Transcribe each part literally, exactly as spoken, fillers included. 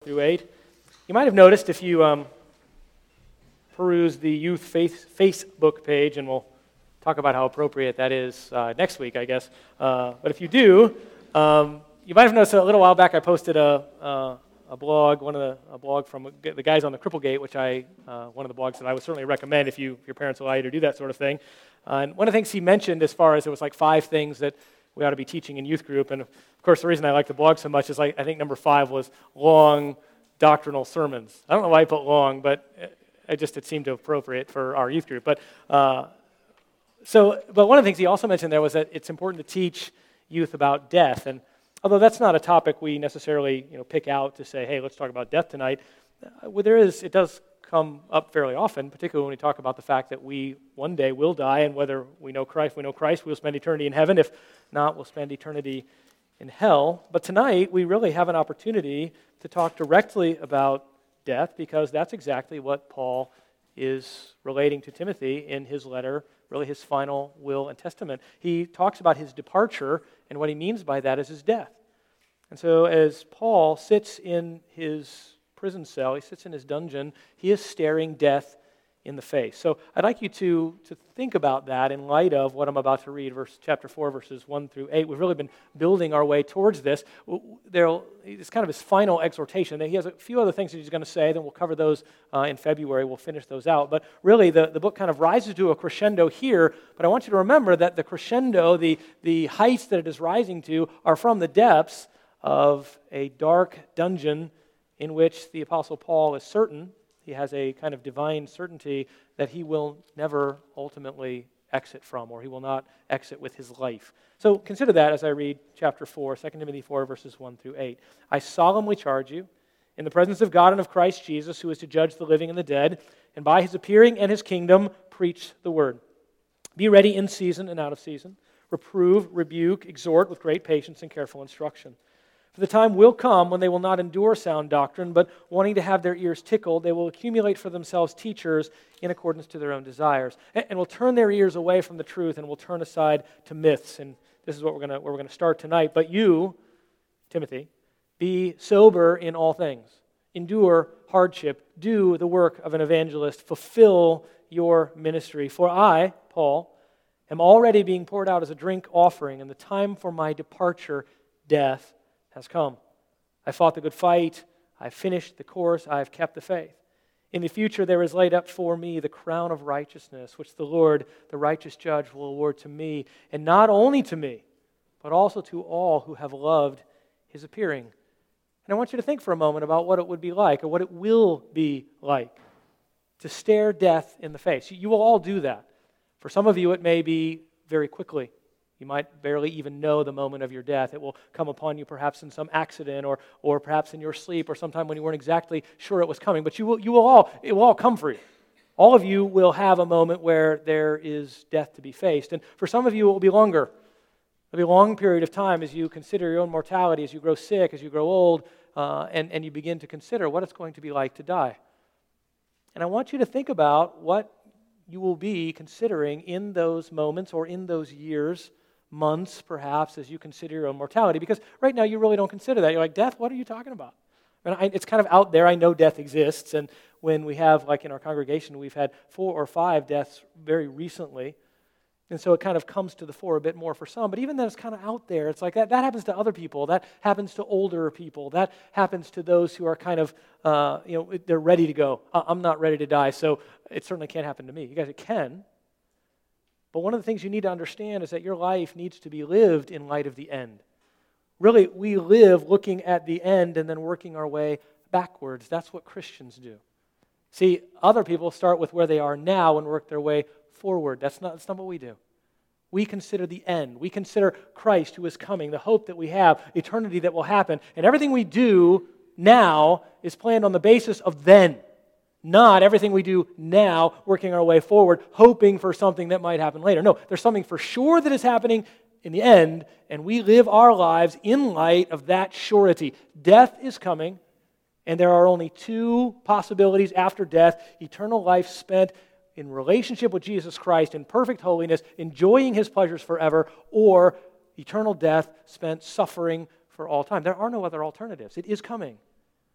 Through eight. You might have noticed if you um, peruse the youth faith Facebook page, and we'll talk about how appropriate that is uh, next week, I guess. Uh, but if you do, um, you might have noticed a little while back I posted a uh, a blog, one of the a blog from the guys on the Cripplegate, which I uh, one of the blogs that I would certainly recommend if you if your parents allow you to do that sort of thing. Uh, and one of the things he mentioned, as far as it was like five things that we ought to be teaching in youth group, and of course the reason I like the blog so much is like I think number five was long doctrinal sermons. I don't know why I put long, but it just it seemed appropriate for our youth group. But uh, so, but one of the things he also mentioned there was that it's important to teach youth about death. And although that's not a topic we necessarily you know pick out to say, hey, let's talk about death tonight, uh, well, there is it does come up fairly often, particularly when we talk about the fact that we one day will die, and whether we know Christ, we know Christ, we'll spend eternity in heaven. If not, we'll spend eternity in hell. But tonight, we really have an opportunity to talk directly about death, because that's exactly what Paul is relating to Timothy in his letter, really his final will and testament. He talks about his departure, and what he means by that is his death. And so as Paul sits in his prison cell, he sits in his dungeon, he is staring death in the face. So I'd like you to, to think about that in light of what I'm about to read, verse chapter four, verses one through eight. We've really been building our way towards this. There'll, it's kind of his final exhortation. He has a few other things that he's going to say, then we'll cover those uh, in February. We'll finish those out. But really, the, the book kind of rises to a crescendo here, but I want you to remember that the crescendo, the, the heights that it is rising to, are from the depths of a dark dungeon in which the Apostle Paul is certain, he has a kind of divine certainty that he will never ultimately exit from, or he will not exit with his life. So consider that as I read chapter four, Second Timothy four, verses one through eight. I solemnly charge you, in the presence of God and of Christ Jesus, who is to judge the living and the dead, and by his appearing and his kingdom, preach the word. Be ready in season and out of season. Reprove, rebuke, exhort with great patience and careful instruction. For the time will come when they will not endure sound doctrine, but wanting to have their ears tickled, they will accumulate for themselves teachers in accordance to their own desires, and, and will turn their ears away from the truth and will turn aside to myths. And this is what we're going to where we're going to start tonight. But you, Timothy, be sober in all things, endure hardship, do the work of an evangelist, fulfill your ministry. For I, Paul, am already being poured out as a drink offering, and the time for my departure, death, has come. I fought the good fight, I have finished the course, I have kept the faith. In the future there is laid up for me the crown of righteousness, which the Lord, the righteous judge, will award to me, and not only to me, but also to all who have loved his appearing. And I want you to think for a moment about what it would be like, or what it will be like, to stare death in the face. You will all do that. For some of you it may be very quickly. You might barely even know the moment of your death. It will come upon you perhaps in some accident, or or perhaps in your sleep, or sometime when you weren't exactly sure it was coming. But you will you will all it will all come for you. All of you will have a moment where there is death to be faced. And for some of you it will be longer. It'll be a long period of time as you consider your own mortality, as you grow sick, as you grow old, uh, and, and you begin to consider what it's going to be like to die. And I want you to think about what you will be considering in those moments, or in those years, months, perhaps, as you consider your own mortality. Because right now you really don't consider that. You're like, death? What are you talking about? And I, it's kind of out there. I know death exists. And when we have, like in our congregation, we've had four or five deaths very recently. And so it kind of comes to the fore a bit more for some. But even then, it's kind of out there. It's like that, that happens to other people. That happens to older people. That happens to those who are kind of, uh, you know, they're ready to go. I'm not ready to die, so it certainly can't happen to me. You guys, it can. But one of the things you need to understand is that your life needs to be lived in light of the end. Really, we live looking at the end and then working our way backwards. That's what Christians do. See, other people start with where they are now and work their way forward. That's not, that's not what we do. We consider the end. We consider Christ who is coming, the hope that we have, eternity that will happen. And everything we do now is planned on the basis of then. Not everything we do now, working our way forward, hoping for something that might happen later. No, there's something for sure that is happening in the end, and we live our lives in light of that surety. Death is coming, and there are only two possibilities after death: eternal life spent in relationship with Jesus Christ in perfect holiness, enjoying his pleasures forever, or eternal death spent suffering for all time. There are no other alternatives. It is coming.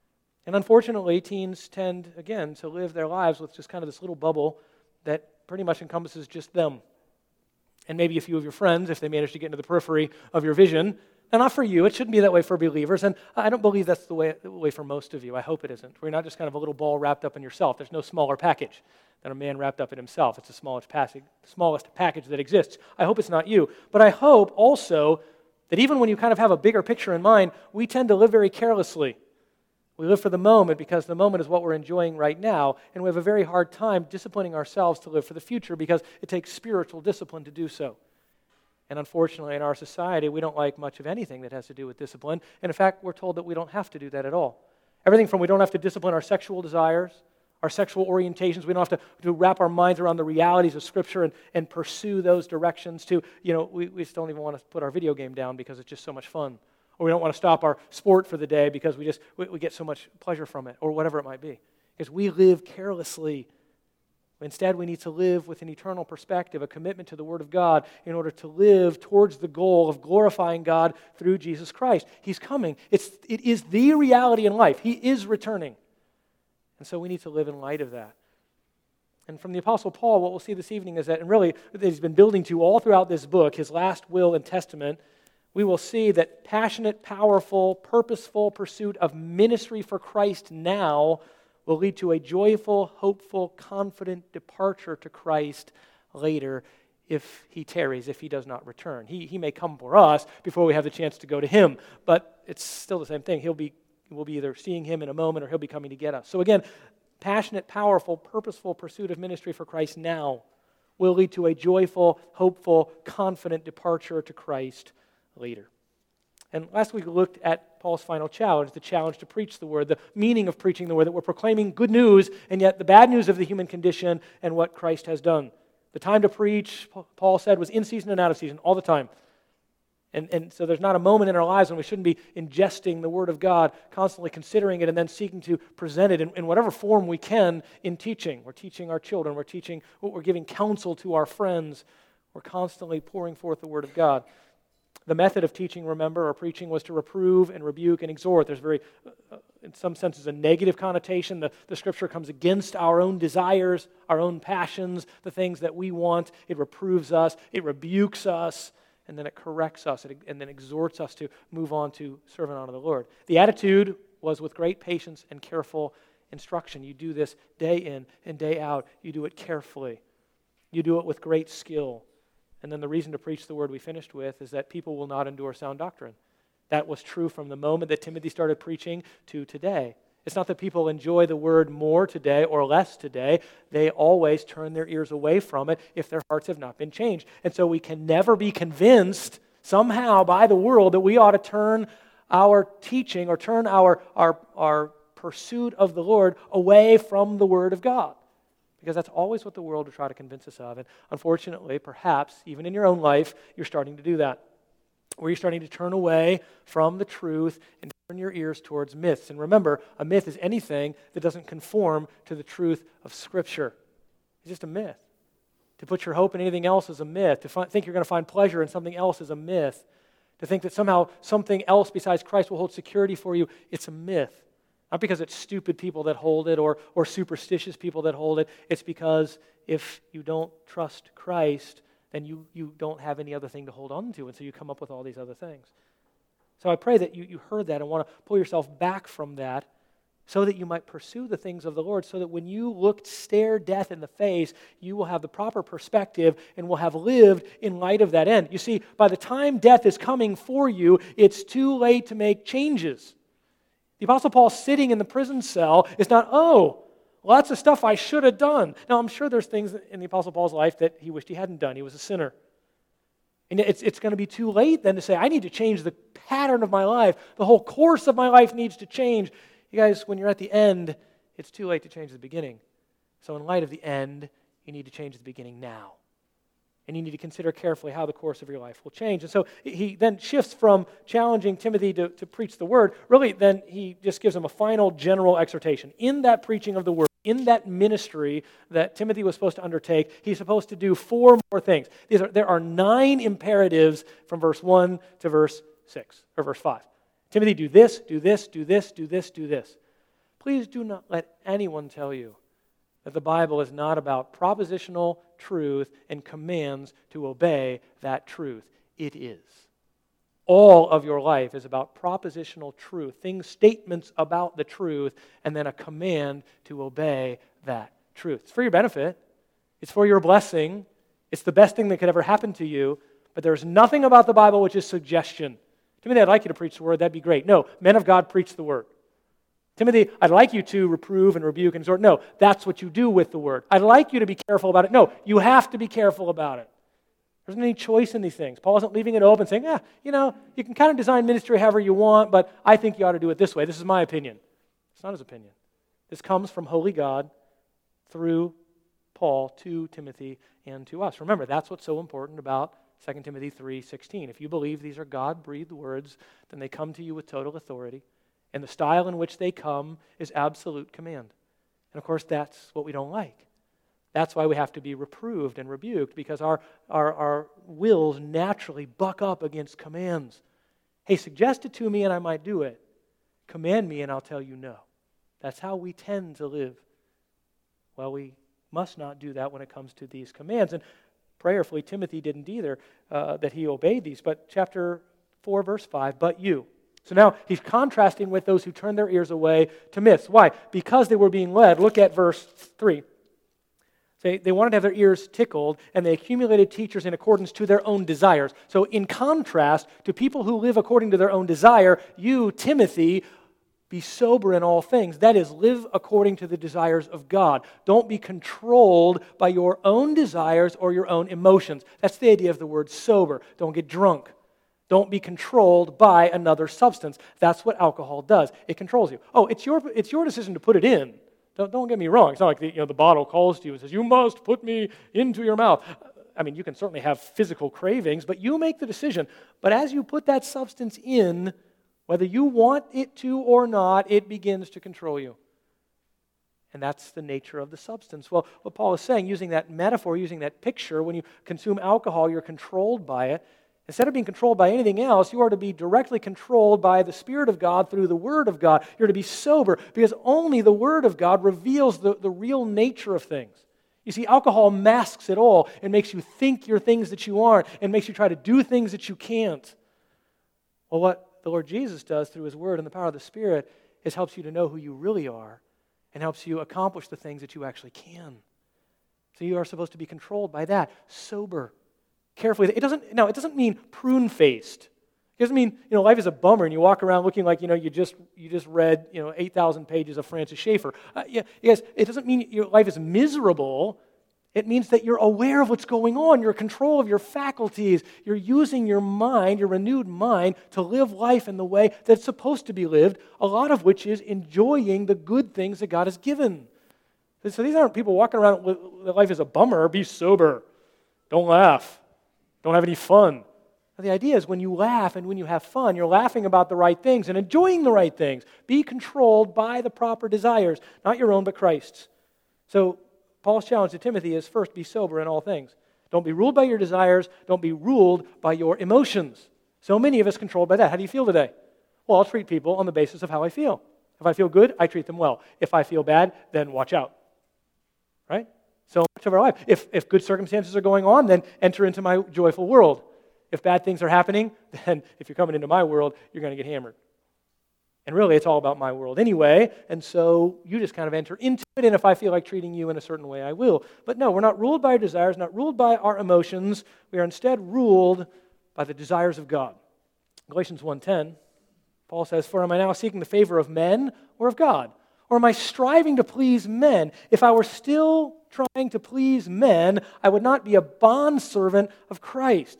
And unfortunately, teens tend, again, to live their lives with just kind of this little bubble that pretty much encompasses just them. And maybe a few of your friends, if they manage to get into the periphery of your vision. And not for you. It shouldn't be that way for believers. And I don't believe that's the way, the way for most of you. I hope it isn't. We're not just kind of a little ball wrapped up in yourself. There's no smaller package than a man wrapped up in himself. It's the smallest, passage, smallest package that exists. I hope it's not you. But I hope also that even when you kind of have a bigger picture in mind, we tend to live very carelessly. We live for the moment because the moment is what we're enjoying right now, and we have a very hard time disciplining ourselves to live for the future because it takes spiritual discipline to do so. And unfortunately, in our society, we don't like much of anything that has to do with discipline. And in fact, we're told that we don't have to do that at all. Everything from we don't have to discipline our sexual desires, our sexual orientations, we don't have to, to wrap our minds around the realities of Scripture and, and pursue those directions to, you know, we, we just don't even want to put our video game down because it's just so much fun. Or we don't want to stop our sport for the day because we just we, we get so much pleasure from it, or whatever it might be. Because we live carelessly. Instead, we need to live with an eternal perspective, a commitment to the Word of God in order to live towards the goal of glorifying God through Jesus Christ. He's coming. It's, it is the reality in life. He is returning. And so we need to live in light of that. And from the Apostle Paul, what we'll see this evening is that, and really that he's been building to all throughout this book, his last will and testament, we will see that passionate, powerful, purposeful pursuit of ministry for Christ now will lead to a joyful, hopeful, confident departure to Christ later if he tarries, if he does not return. He, he may come for us before we have the chance to go to him, but it's still the same thing. He'll be, we'll be either seeing him in a moment or he'll be coming to get us. So again, passionate, powerful, purposeful pursuit of ministry for Christ now will lead to a joyful, hopeful, confident departure to Christ later. And last week we looked at Paul's final challenge, the challenge to preach the word, the meaning of preaching the word, that we're proclaiming good news and yet the bad news of the human condition and what Christ has done. The time to preach, Paul said, was in season and out of season, all the time. And, and so there's not a moment in our lives when we shouldn't be ingesting the Word of God, constantly considering it and then seeking to present it in, in whatever form we can in teaching. We're teaching our children, we're teaching, we're giving counsel to our friends. We're constantly pouring forth the Word of God. The method of teaching, remember, or preaching was to reprove and rebuke and exhort. There's very, uh, in some senses, a negative connotation. The, the Scripture comes against our own desires, our own passions, the things that we want. It reproves us, it rebukes us, and then it corrects us, and then exhorts us to move on to serve and honor the Lord. The attitude was with great patience and careful instruction. You do this day in and day out. You do it carefully. You do it with great skill. And then the reason to preach the word we finished with is that people will not endure sound doctrine. That was true from the moment that Timothy started preaching to today. It's not that people enjoy the word more today or less today. They always turn their ears away from it if their hearts have not been changed. And so we can never be convinced somehow by the world that we ought to turn our teaching or turn our, our, our pursuit of the Lord away from the Word of God. Because that's always what the world will try to convince us of. And unfortunately, perhaps, even in your own life, you're starting to do that. Where you're starting to turn away from the truth and turn your ears towards myths. And remember, a myth is anything that doesn't conform to the truth of Scripture. It's just a myth. To put your hope in anything else is a myth. To find, think you're going to find pleasure in something else is a myth. To think that somehow something else besides Christ will hold security for you, it's a myth. Not because it's stupid people that hold it or, or superstitious people that hold it. It's because if you don't trust Christ, then you, you don't have any other thing to hold on to, and so you come up with all these other things. So I pray that you, you heard that and want to pull yourself back from that so that you might pursue the things of the Lord, so that when you look, stare death in the face, you will have the proper perspective and will have lived in light of that end. You see, by the time death is coming for you, it's too late to make changes. The Apostle Paul sitting in the prison cell is not, oh, lots of stuff I should have done. Now, I'm sure there's things in the Apostle Paul's life that he wished he hadn't done. He was a sinner. And it's, it's going to be too late then to say, I need to change the pattern of my life. The whole course of my life needs to change. You guys, when you're at the end, it's too late to change the beginning. So in light of the end, you need to change the beginning now. And you need to consider carefully how the course of your life will change. And so he then shifts from challenging Timothy to, to preach the word. Really, then he just gives him a final general exhortation. In that preaching of the word, in that ministry that Timothy was supposed to undertake, he's supposed to do four more things. These are, there are nine imperatives from verse one to verse six, or verse five. Timothy, do this, do this, do this, do this, do this. Please do not let anyone tell you that the Bible is not about propositional truth and commands to obey that truth. It is. All of your life is about propositional truth, things, statements about the truth, and then a command to obey that truth. It's for your benefit. It's for your blessing. It's the best thing that could ever happen to you, but there's nothing about the Bible which is suggestion. Timothy, I'd like you to preach the word. That'd be great. No, men of God preach the word. Timothy, I'd like you to reprove and rebuke and exhort. No, that's what you do with the word. I'd like you to be careful about it. No, you have to be careful about it. There isn't any choice in these things. Paul isn't leaving it open saying, yeah, you know, you can kind of design ministry however you want, but I think you ought to do it this way. This is my opinion. It's not his opinion. This comes from holy God through Paul to Timothy and to us. Remember, that's what's so important about Second Timothy three sixteen. If you believe these are God-breathed words, then they come to you with total authority. And the style in which they come is absolute command. And of course, that's what we don't like. That's why we have to be reproved and rebuked, because our, our, our wills naturally buck up against commands. Hey, suggest it to me and I might do it. Command me and I'll tell you no. That's how we tend to live. Well, we must not do that when it comes to these commands. And prayerfully, Timothy didn't either, uh, that he obeyed these. But chapter four, verse five, but you. So now he's contrasting with those who turned their ears away to myths. Why? Because they were being led. Look at verse three. They, they wanted to have their ears tickled, and they accumulated teachers in accordance to their own desires. So in contrast to people who live according to their own desire, you, Timothy, be sober in all things. That is, live according to the desires of God. Don't be controlled by your own desires or your own emotions. That's the idea of the word sober. Don't get drunk. Don't be controlled by another substance. That's what alcohol does. It controls you. Oh, it's your it's your decision to put it in. Don't, don't get me wrong. It's not like the, you know, the bottle calls to you and says, you must put me into your mouth. I mean, you can certainly have physical cravings, but you make the decision. But as you put that substance in, whether you want it to or not, it begins to control you. And that's the nature of the substance. Well, what Paul is saying, using that metaphor, using that picture, when you consume alcohol, you're controlled by it. Instead of being controlled by anything else, you are to be directly controlled by the Spirit of God through the Word of God. You're to be sober, because only the Word of God reveals the, the real nature of things. You see, alcohol masks it all and makes you think you're things that you aren't and makes you try to do things that you can't. Well, what the Lord Jesus does through His Word and the power of the Spirit is helps you to know who you really are and helps you accomplish the things that you actually can. So you are supposed to be controlled by that, sober. Carefully. It doesn't, no, it doesn't mean prune-faced. It doesn't mean, you know, life is a bummer and you walk around looking like, you know, you just you just read, you know, eight thousand pages of Francis Schaeffer. Uh, yeah, yes, it doesn't mean your life is miserable. It means that you're aware of what's going on. You're in control of your faculties. You're using your mind, your renewed mind, to live life in the way that's supposed to be lived, a lot of which is enjoying the good things that God has given. So these aren't people walking around with life is a bummer. Be sober. Don't laugh. Don't have any fun. The idea is when you laugh and when you have fun, you're laughing about the right things and enjoying the right things. Be controlled by the proper desires, not your own, but Christ's. So Paul's challenge to Timothy is, first, be sober in all things. Don't be ruled by your desires. Don't be ruled by your emotions. So many of us controlled by that. How do you feel today? Well, I'll treat people on the basis of how I feel. If I feel good, I treat them well. If I feel bad, then watch out. Right? So much of our life. If, if good circumstances are going on, then enter into my joyful world. If bad things are happening, then if you're coming into my world, you're going to get hammered. And really, it's all about my world anyway, and so you just kind of enter into it, and if I feel like treating you in a certain way, I will. But no, we're not ruled by our desires, not ruled by our emotions. We are instead ruled by the desires of God. Galatians one ten, Paul says, "For am I now seeking the favor of men or of God? Or am I striving to please men? If I were still trying to please men, I would not be a bondservant of Christ."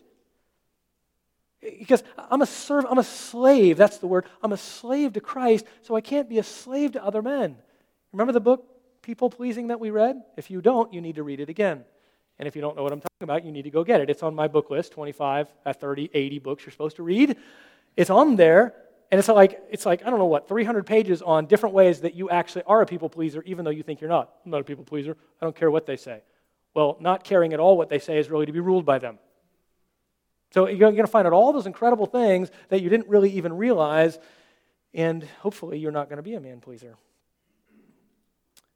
Because I'm a serv- I'm a slave, that's the word. I'm a slave to Christ, so I can't be a slave to other men. Remember the book, People Pleasing, that we read? If you don't, you need to read it again. And if you don't know what I'm talking about, you need to go get it. It's on my book list, twenty-five, thirty, eighty books you're supposed to read. It's on there, and it's like, it's like I don't know what, three hundred pages on different ways that you actually are a people pleaser, even though you think you're not. I'm not a people pleaser. I don't care what they say. Well, not caring at all what they say is really to be ruled by them. So you're going to find out all those incredible things that you didn't really even realize, and hopefully you're not going to be a man pleaser.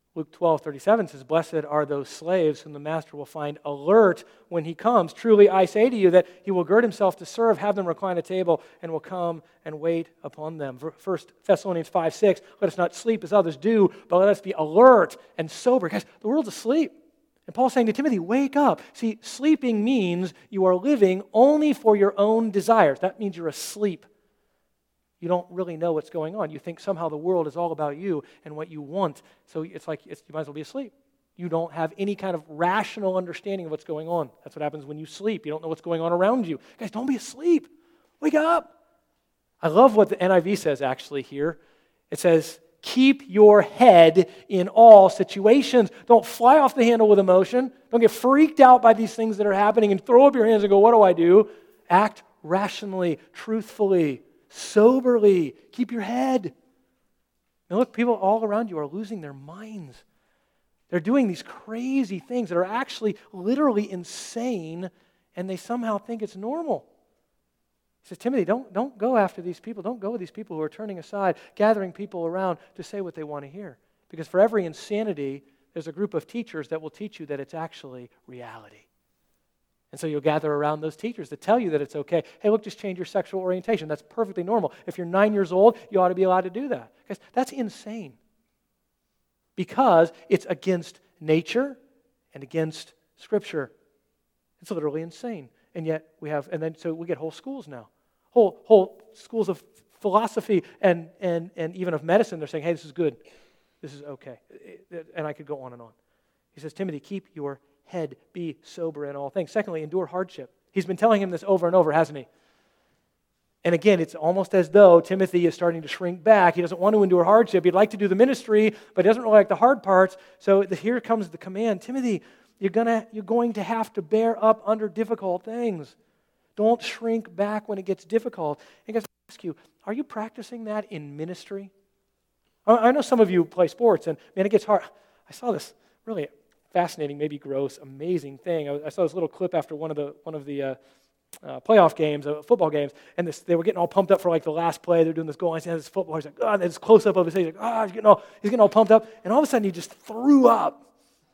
Luke twelve thirty-seven says, "Blessed are those slaves whom the master will find alert when he comes. Truly I say to you that he will gird himself to serve, have them recline at table, and will come and wait upon them." First Thessalonians five six, "Let us not sleep as others do, but let us be alert and sober." Guys, the world's asleep. And Paul's saying to Timothy, wake up. See, sleeping means you are living only for your own desires. That means you're asleep. You don't really know what's going on. You think somehow the world is all about you and what you want. So it's like it's, you might as well be asleep. You don't have any kind of rational understanding of what's going on. That's what happens when you sleep. You don't know what's going on around you. Guys, don't be asleep. Wake up. I love what the N I V says actually here. It says, keep your head in all situations. Don't fly off the handle with emotion. Don't get freaked out by these things that are happening and throw up your hands and go, what do I do? Act rationally, truthfully, soberly. Keep your head. And look, people all around you are losing their minds. They're doing these crazy things that are actually literally insane, and they somehow think it's normal. He says, Timothy, don't, don't go after these people. Don't go with these people who are turning aside, gathering people around to say what they want to hear. Because for every insanity, there's a group of teachers that will teach you that it's actually reality. And so you'll gather around those teachers that tell you that it's okay. Hey, look, just change your sexual orientation. That's perfectly normal. If you're nine years old, you ought to be allowed to do that. Guys, that's insane. Because it's against nature and against Scripture. It's literally insane. And yet we have, and then so we get whole schools now. Whole whole schools of philosophy and, and, and even of medicine. They're saying, hey, this is good. This is okay. And I could go on and on. He says, Timothy, keep your head, be sober in all things. Secondly, endure hardship. He's been telling him this over and over, hasn't he? And again, it's almost as though Timothy is starting to shrink back. He doesn't want to endure hardship. He'd like to do the ministry, but he doesn't really like the hard parts. So the, here comes the command. Timothy, you're gonna, you're going to have to bear up under difficult things. Don't shrink back when it gets difficult. And guys, I ask you, are you practicing that in ministry? I, I know some of you play sports, and man, it gets hard. I saw this really fascinating, maybe gross, amazing thing. I, I saw this little clip after one of the one of the uh, uh, playoff games, uh, football games, and this, they were getting all pumped up for like the last play. They're doing this goal. I see this football. He's like, oh, there's close up of his face. He's like, oh, he's getting all he's getting all pumped up, and all of a sudden he just threw up.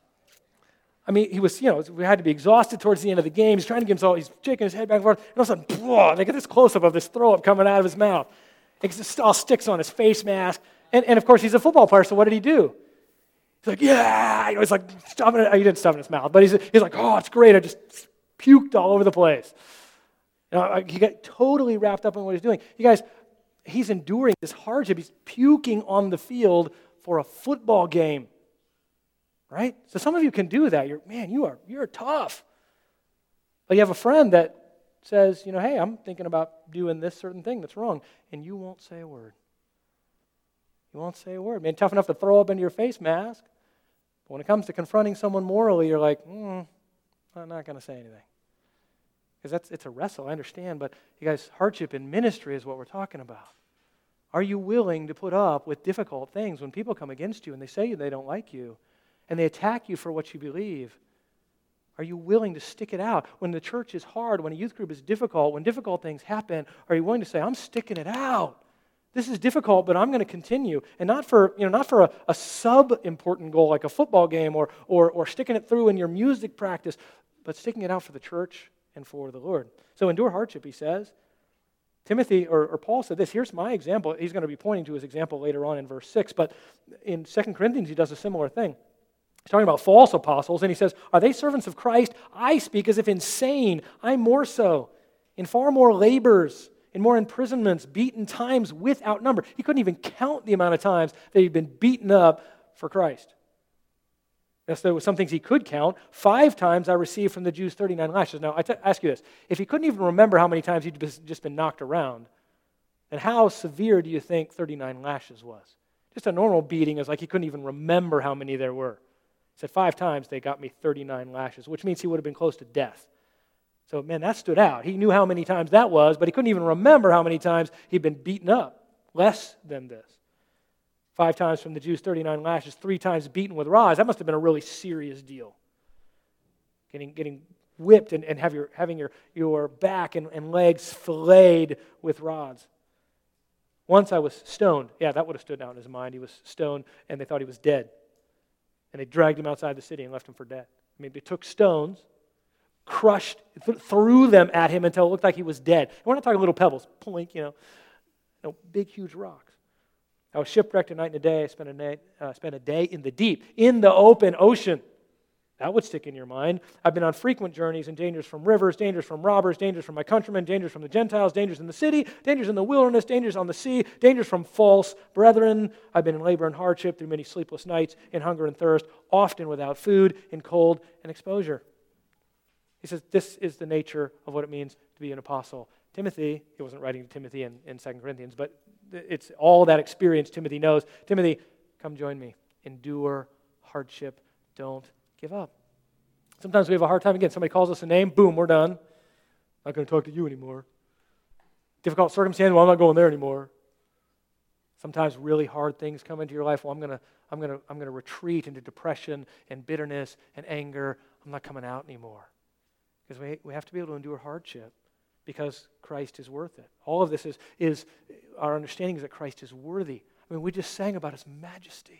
I mean, he was, you know, we had to be exhausted towards the end of the game. He's trying to get himself, he's shaking his head back and forth, and all of a sudden, blah, they get this close up of this throw up coming out of his mouth. It just all sticks on his face mask, and and of course he's a football player. So what did he do? He's like, yeah, you know, he's like stuffing it. He didn't stuff it in his mouth, but he's, he's like, oh, it's great. I just puked all over the place. You know, he got totally wrapped up in what he's doing. You guys, he's enduring this hardship. He's puking on the field for a football game, right? So some of you can do that. You're, man, you are, you're tough. But you have a friend that says, you know, hey, I'm thinking about doing this certain thing that's wrong, and you won't say a word. You won't say a word. Man, tough enough to throw up into your face mask. But when it comes to confronting someone morally, you're like, mm, I'm not going to say anything. Because that's it's a wrestle, I understand, but you guys, hardship in ministry is what we're talking about. Are you willing to put up with difficult things when people come against you and they say they don't like you and they attack you for what you believe? Are you willing to stick it out? When the church is hard, when a youth group is difficult, when difficult things happen, are you willing to say, I'm sticking it out? This is difficult, but I'm going to continue. And not for, you know, not for a, a sub-important goal like a football game or, or, or sticking it through in your music practice, but sticking it out for the church and for the Lord. So endure hardship, he says. Timothy, or, or Paul said this, here's my example. He's going to be pointing to his example later on in verse six, but in Second Corinthians he does a similar thing. He's talking about false apostles, and he says, are they servants of Christ? I speak as if insane. I'm more so. In far more labors, in more imprisonments, beaten times without number. He couldn't even count the amount of times that he'd been beaten up for Christ. Yes, there were some things he could count. Five times I received from the Jews thirty-nine lashes. Now, I t- ask you this. If he couldn't even remember how many times he'd just been knocked around, then how severe do you think thirty-nine lashes was? Just a normal beating is like he couldn't even remember how many there were. He said, five times they got me thirty-nine lashes, which means he would have been close to death. So, man, that stood out. He knew how many times that was, but he couldn't even remember how many times he'd been beaten up. Less than this. Five times from the Jews, thirty-nine lashes, three times beaten with rods. That must have been a really serious deal. Getting getting whipped and, and have your, having your, your back and, and legs filleted with rods. Once I was stoned. Yeah, that would have stood out in his mind. He was stoned, and they thought he was dead. And they dragged him outside the city and left him for dead. I mean, they took stones, crushed, th- threw them at him until it looked like he was dead. And we're not talking little pebbles, poink, you know, no, big, huge rocks. I was shipwrecked a night and a day. I spent a, night, uh, spent a day in the deep, in the open ocean. That would stick in your mind. I've been on frequent journeys and dangers from rivers, dangers from robbers, dangers from my countrymen, dangers from the Gentiles, dangers in the city, dangers in the wilderness, dangers on the sea, dangers from false brethren. I've been in labor and hardship through many sleepless nights, in hunger and thirst, often without food, in cold and exposure. He says this is the nature of what it means to be an apostle. Timothy, he wasn't writing to Timothy in, in Second Corinthians, but it's all that experience Timothy knows. Timothy, come join me. Endure hardship. Don't give up. Sometimes we have a hard time. Again, somebody calls us a name, boom, we're done. Not going to talk to you anymore. Difficult circumstance, well, I'm not going there anymore. Sometimes really hard things come into your life. Well, I'm going to, I'm going to, I'm going to retreat into depression and bitterness and anger. I'm not coming out anymore. Because we, we have to be able to endure hardship because Christ is worth it. All of this is, is our understanding is that Christ is worthy. I mean, we just sang about His majesty.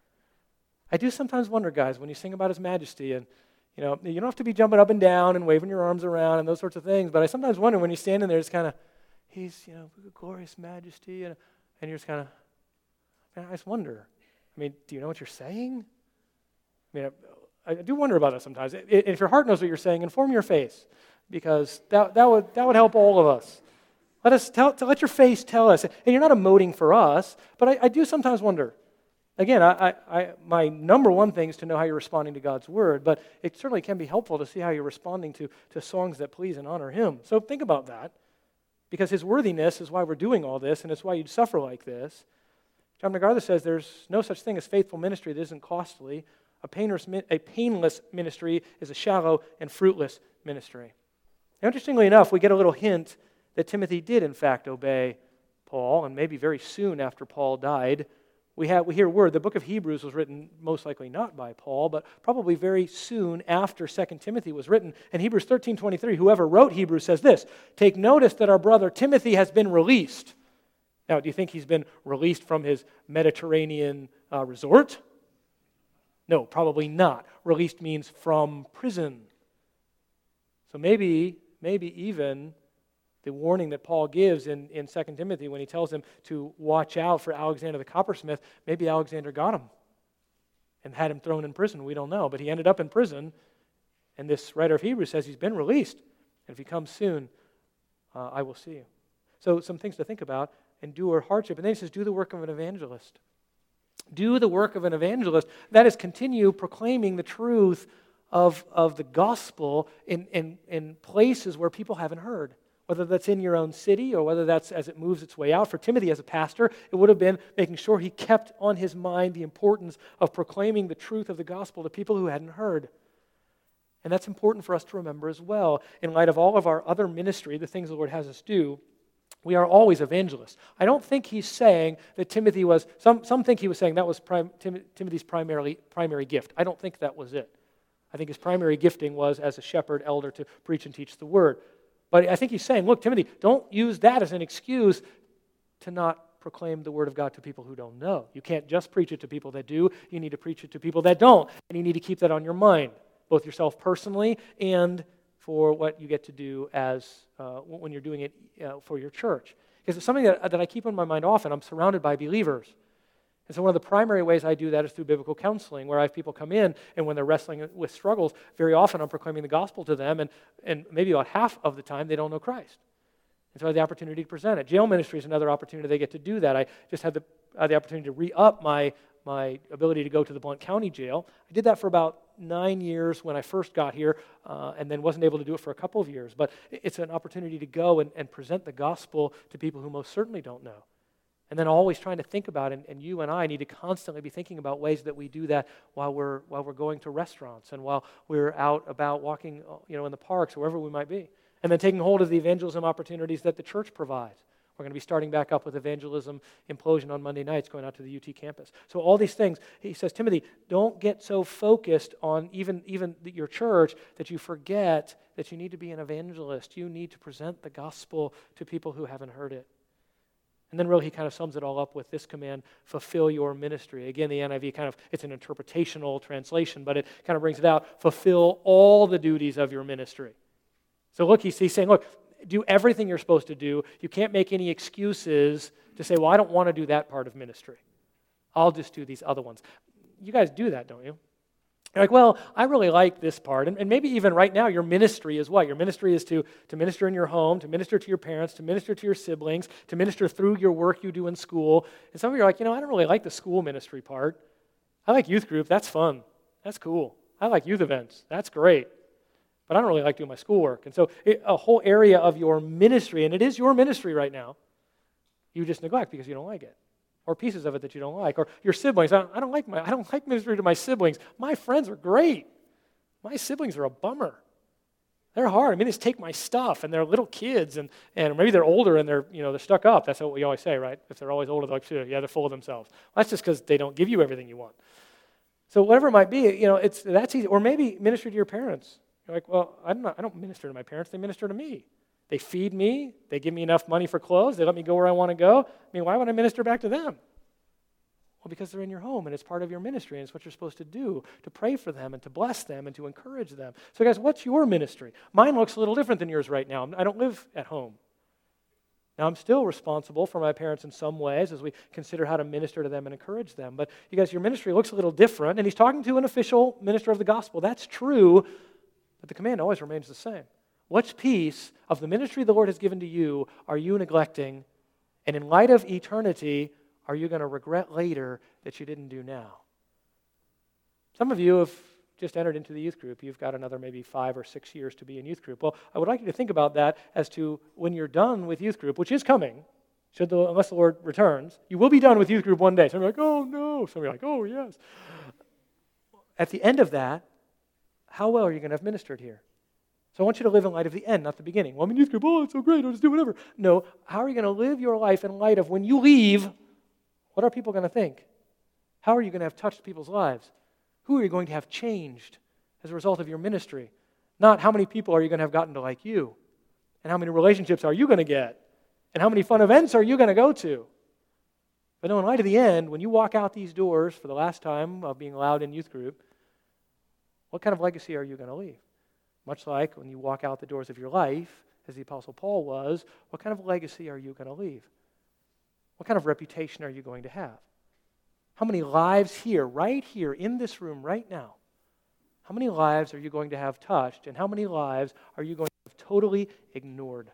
I do sometimes wonder, guys, when you sing about His majesty, and you know, you don't have to be jumping up and down and waving your arms around and those sorts of things, but I sometimes wonder when you're standing there, it's kind of, He's, you know, glorious majesty, and, and you're just kind of, man, I just wonder. I mean, do you know what you're saying? I mean, I, I do wonder about that sometimes. It, it, if your heart knows what you're saying, inform your face, because that that would that would help all of us. Let us tell, to let your face tell us, and you're not emoting for us, but I, I do sometimes wonder. Again, I, I, my number one thing is to know how you're responding to God's Word, but it certainly can be helpful to see how you're responding to, to songs that please and honor Him. So think about that, because His worthiness is why we're doing all this, and it's why you'd suffer like this. John MacArthur says there's no such thing as faithful ministry that isn't costly. A painless, a painless ministry is a shallow and fruitless ministry. Now, interestingly enough, we get a little hint that Timothy did, in fact, obey Paul, and maybe very soon after Paul died. We have we hear word, the book of Hebrews was written most likely not by Paul, but probably very soon after Second Timothy was written. And Hebrews thirteen twenty-three, whoever wrote Hebrews says this, take notice that our brother Timothy has been released. Now, do you think he's been released from his Mediterranean uh, resort? No, probably not. Released means from prison. So maybe, maybe even the warning that Paul gives in, in Second Timothy when he tells him to watch out for Alexander the coppersmith, maybe Alexander got him and had him thrown in prison. We don't know. But he ended up in prison, and this writer of Hebrews says he's been released. And if he comes soon, uh, I will see you. So some things to think about. Endure hardship. And then he says, do the work of an evangelist. Do the work of an evangelist. That is, continue proclaiming the truth of, of the gospel in, in, in places where people haven't heard. Whether that's in your own city or whether that's as it moves its way out. For Timothy as a pastor, it would have been making sure he kept on his mind the importance of proclaiming the truth of the gospel to people who hadn't heard. And that's important for us to remember as well. In light of all of our other ministry, the things the Lord has us do, we are always evangelists. I don't think he's saying that Timothy was, some, some think he was saying that was prim, Tim, Timothy's primarily, primary gift. I don't think that was it. I think his primary gifting was as a shepherd, elder, to preach and teach the word. But I think he's saying, look, Timothy, don't use that as an excuse to not proclaim the word of God to people who don't know. You can't just preach it to people that do. You need to preach it to people that don't. And you need to keep that on your mind, both yourself personally and for what you get to do as uh, when you're doing it uh, for your church. Because it's something that, that I keep on my mind often. I'm surrounded by believers. And so one of the primary ways I do that is through biblical counseling, where I have people come in, and when they're wrestling with struggles, very often I'm proclaiming the gospel to them, and, and maybe about half of the time they don't know Christ. And so I have the opportunity to present it. Jail ministry is another opportunity they get to do that. I just had the, I had the opportunity to re-up my, my ability to go to the Blount County Jail. I did that for about nine years when I first got here, uh, and then wasn't able to do it for a couple of years. But it's an opportunity to go and, and present the gospel to people who most certainly don't know. And then always trying to think about, and, and you and I need to constantly be thinking about ways that we do that while we're while we're going to restaurants and while we're out about walking, you know, in the parks or wherever we might be. And then taking hold of the evangelism opportunities that the church provides. We're going to be starting back up with Evangelism Implosion on Monday nights, going out to the U T campus. So all these things, he says, Timothy, don't get so focused on even, even your church that you forget that you need to be an evangelist. You need to present the gospel to people who haven't heard it. And then really he kind of sums it all up with this command, fulfill your ministry. Again, the N I V kind of, it's an interpretational translation, but it kind of brings it out, fulfill all the duties of your ministry. So look, he's, he's saying, look, do everything you're supposed to do. You can't make any excuses to say, well, I don't want to do that part of ministry. I'll just do these other ones. You guys do that, don't you? You're like, well, I really like this part. And, and maybe even right now, your ministry is what? Your ministry is to, to minister in your home, to minister to your parents, to minister to your siblings, to minister through your work you do in school. And some of you are like, you know, I don't really like the school ministry part. I like youth group. That's fun. That's cool. I like youth events. That's great. But I don't really like doing my schoolwork. And so it, a whole area of your ministry, and it is your ministry right now, you just neglect because you don't like it. Or pieces of it that you don't like, or your siblings. I don't, I don't like my I don't like ministry to my siblings. My friends are great. My siblings are a bummer. They're hard. I mean, they just take my stuff, and they're little kids, and, and maybe they're older and they're you know they're stuck up. That's what we always say, right? If they're always older, they're like, yeah, they're full of themselves. Well, that's just because they don't give you everything you want. So whatever it might be, you know, it's that's easy. Or maybe ministry to your parents. You're like, well, I'm not. I don't minister to my parents. They minister to me. They feed me. They give me enough money for clothes. They let me go where I want to go. I mean, why would I minister back to them? Well, because they're in your home, and it's part of your ministry, and it's what you're supposed to do, to pray for them and to bless them and to encourage them. So guys, what's your ministry? Mine looks a little different than yours right now. I don't live at home. Now, I'm still responsible for my parents in some ways as we consider how to minister to them and encourage them. But you guys, your ministry looks a little different, and he's talking to an official minister of the gospel. That's true, but the command always remains the same. What piece of the ministry the Lord has given to you are you neglecting? And in light of eternity, are you going to regret later that you didn't do now? Some of you have just entered into the youth group. You've got another maybe five or six years to be in youth group. Well, I would like you to think about that as to when you're done with youth group, which is coming, should the, unless the Lord returns. You will be done with youth group one day. Some are like, oh no. Some are like, oh yes. At the end of that, how well are you going to have ministered here? So I want you to live in light of the end, not the beginning. Well, I'm in youth group. Oh, it's so great. I'll just do whatever. No, how are you going to live your life in light of when you leave, what are people going to think? How are you going to have touched people's lives? Who are you going to have changed as a result of your ministry? Not how many people are you going to have gotten to like you? And how many relationships are you going to get? And how many fun events are you going to go to? But no, in light of the end, when you walk out these doors for the last time of being allowed in youth group, what kind of legacy are you going to leave? Much like when you walk out the doors of your life, as the Apostle Paul was, what kind of legacy are you going to leave? What kind of reputation are you going to have? How many lives here, right here, in this room, right now, how many lives are you going to have touched, and how many lives are you going to have totally ignored?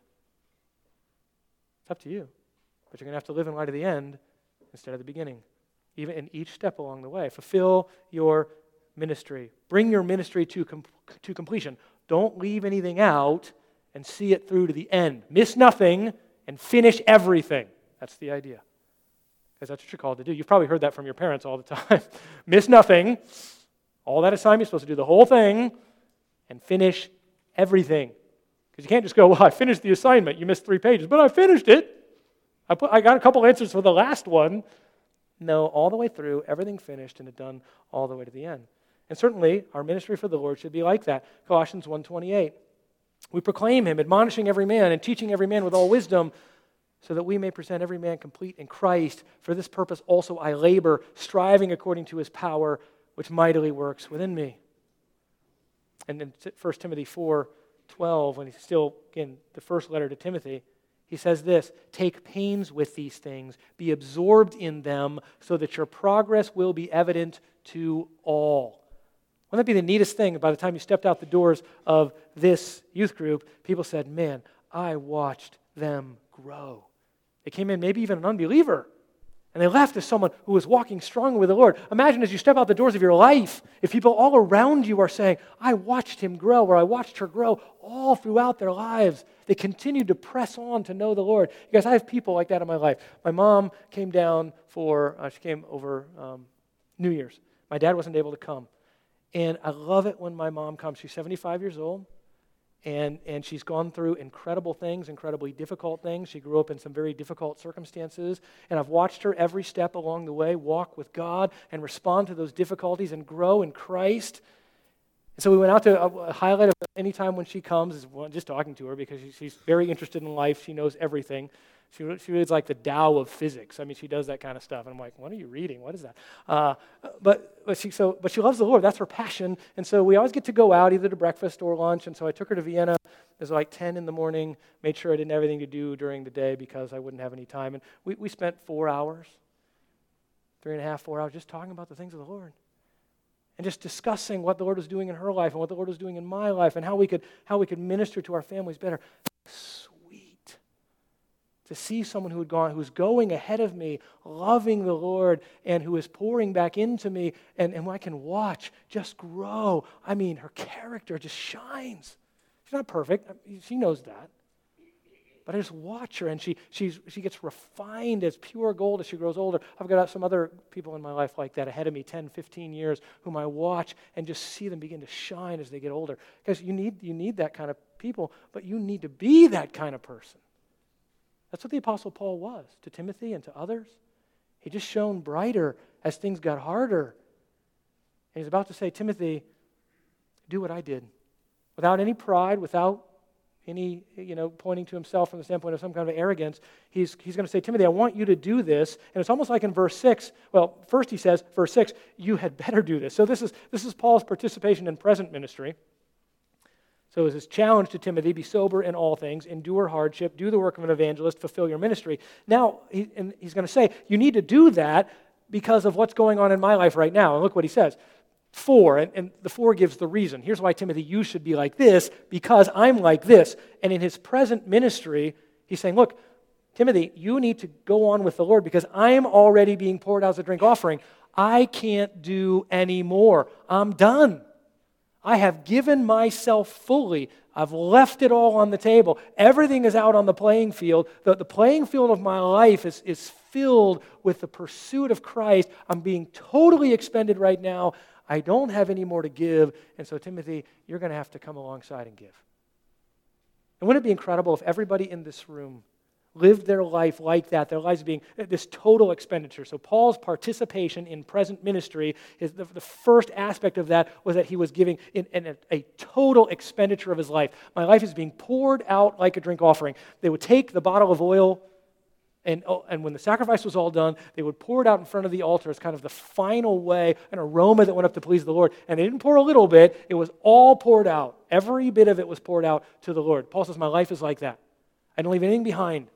It's up to you. But you're going to have to live in light of the end instead of the beginning, even in each step along the way. Fulfill your ministry. Bring your ministry to, com- to completion. Don't leave anything out and see it through to the end. Miss nothing and finish everything. That's the idea. Because that's what you're called to do. You've probably heard that from your parents all the time. Miss nothing. All that assignment, you're supposed to do the whole thing and finish everything. Because you can't just go, well, I finished the assignment. You missed three pages, but I finished it. I put, I got a couple answers for the last one. No, all the way through, everything finished and it done all the way to the end. And certainly, our ministry for the Lord should be like that. Colossians one twenty-eight. We proclaim Him, admonishing every man and teaching every man with all wisdom, so that we may present every man complete in Christ. For this purpose also I labor, striving according to His power, which mightily works within me. And in First Timothy four twelve, when he's still, again, the first letter to Timothy, he says this, take pains with these things, be absorbed in them, so that your progress will be evident to all. Wouldn't that be the neatest thing? By the time you stepped out the doors of this youth group, people said, man, I watched them grow. They came in maybe even an unbeliever, and they left as someone who was walking strongly with the Lord. Imagine as you step out the doors of your life, if people all around you are saying, I watched him grow, or I watched her grow all throughout their lives. They continued to press on to know the Lord. You guys, I have people like that in my life. My mom came down for, uh, she came over um, New Year's. My dad wasn't able to come. And I love it when my mom comes. She's seventy-five years old. And, and she's gone through incredible things, incredibly difficult things. She grew up in some very difficult circumstances. And I've watched her every step along the way walk with God and respond to those difficulties and grow in Christ. And so we went out to a, a highlight of any time when she comes is well, just talking to her because she, she's very interested in life. She knows everything. She, she reads like the Tao of physics. I mean, she does that kind of stuff. And I'm like, what are you reading? What is that? Uh, but, but, she, so, but she loves the Lord. That's her passion. And so we always get to go out either to breakfast or lunch. And so I took her to Vienna. It was like ten in the morning, made sure I didn't have anything to do during the day because I wouldn't have any time. And we, we spent four hours, three and a half, four hours just talking about the things of the Lord. And just discussing what the Lord was doing in her life and what the Lord was doing in my life and how we could how we could minister to our families better. Sweet. To see someone who had gone, who was going ahead of me, loving the Lord, and who is pouring back into me, and, and I can watch just grow. I mean, her character just shines. She's not perfect. She knows that. But I just watch her, and she she's, she gets refined as pure gold as she grows older. I've got some other people in my life like that ahead of me, ten, fifteen years, whom I watch and just see them begin to shine as they get older. Because you need, you need that kind of people, but you need to be that kind of person. That's what the Apostle Paul was to Timothy and to others. He just shone brighter as things got harder. And he's about to say, Timothy, do what I did. Without any pride, without any, you know, pointing to himself from the standpoint of some kind of arrogance, he's, he's going to say, Timothy, I want you to do this. And it's almost like in verse six, well, first he says, verse six, you had better do this. So this is this is Paul's participation in present ministry. So it was his challenge to Timothy, be sober in all things, endure hardship, do the work of an evangelist, fulfill your ministry. Now, he, and he's going to say, you need to do that because of what's going on in my life right now. And look what he says. For, and, and the for gives the reason. Here's why, Timothy, you should be like this, because I'm like this. And in his present ministry, he's saying, look, Timothy, you need to go on with the Lord because I'm already being poured out as a drink offering. I can't do any more. I'm done. I have given myself fully. I've left it all on the table. Everything is out on the playing field. The, the playing field of my life is, is filled with the pursuit of Christ. I'm being totally expended right now. I don't have any more to give, and so Timothy, you're going to have to come alongside and give. And wouldn't it be incredible if everybody in this room lived their life like that, their lives being this total expenditure? So Paul's participation in present ministry, is the, the first aspect of that was that he was giving in, in a, a total expenditure of his life. My life is being poured out like a drink offering. They would take the bottle of oil, And, oh, and when the sacrifice was all done, they would pour it out in front of the altar as kind of the final way, an aroma that went up to please the Lord. And they didn't pour a little bit, it was all poured out. Every bit of it was poured out to the Lord. Paul says, my life is like that. I don't leave anything behind.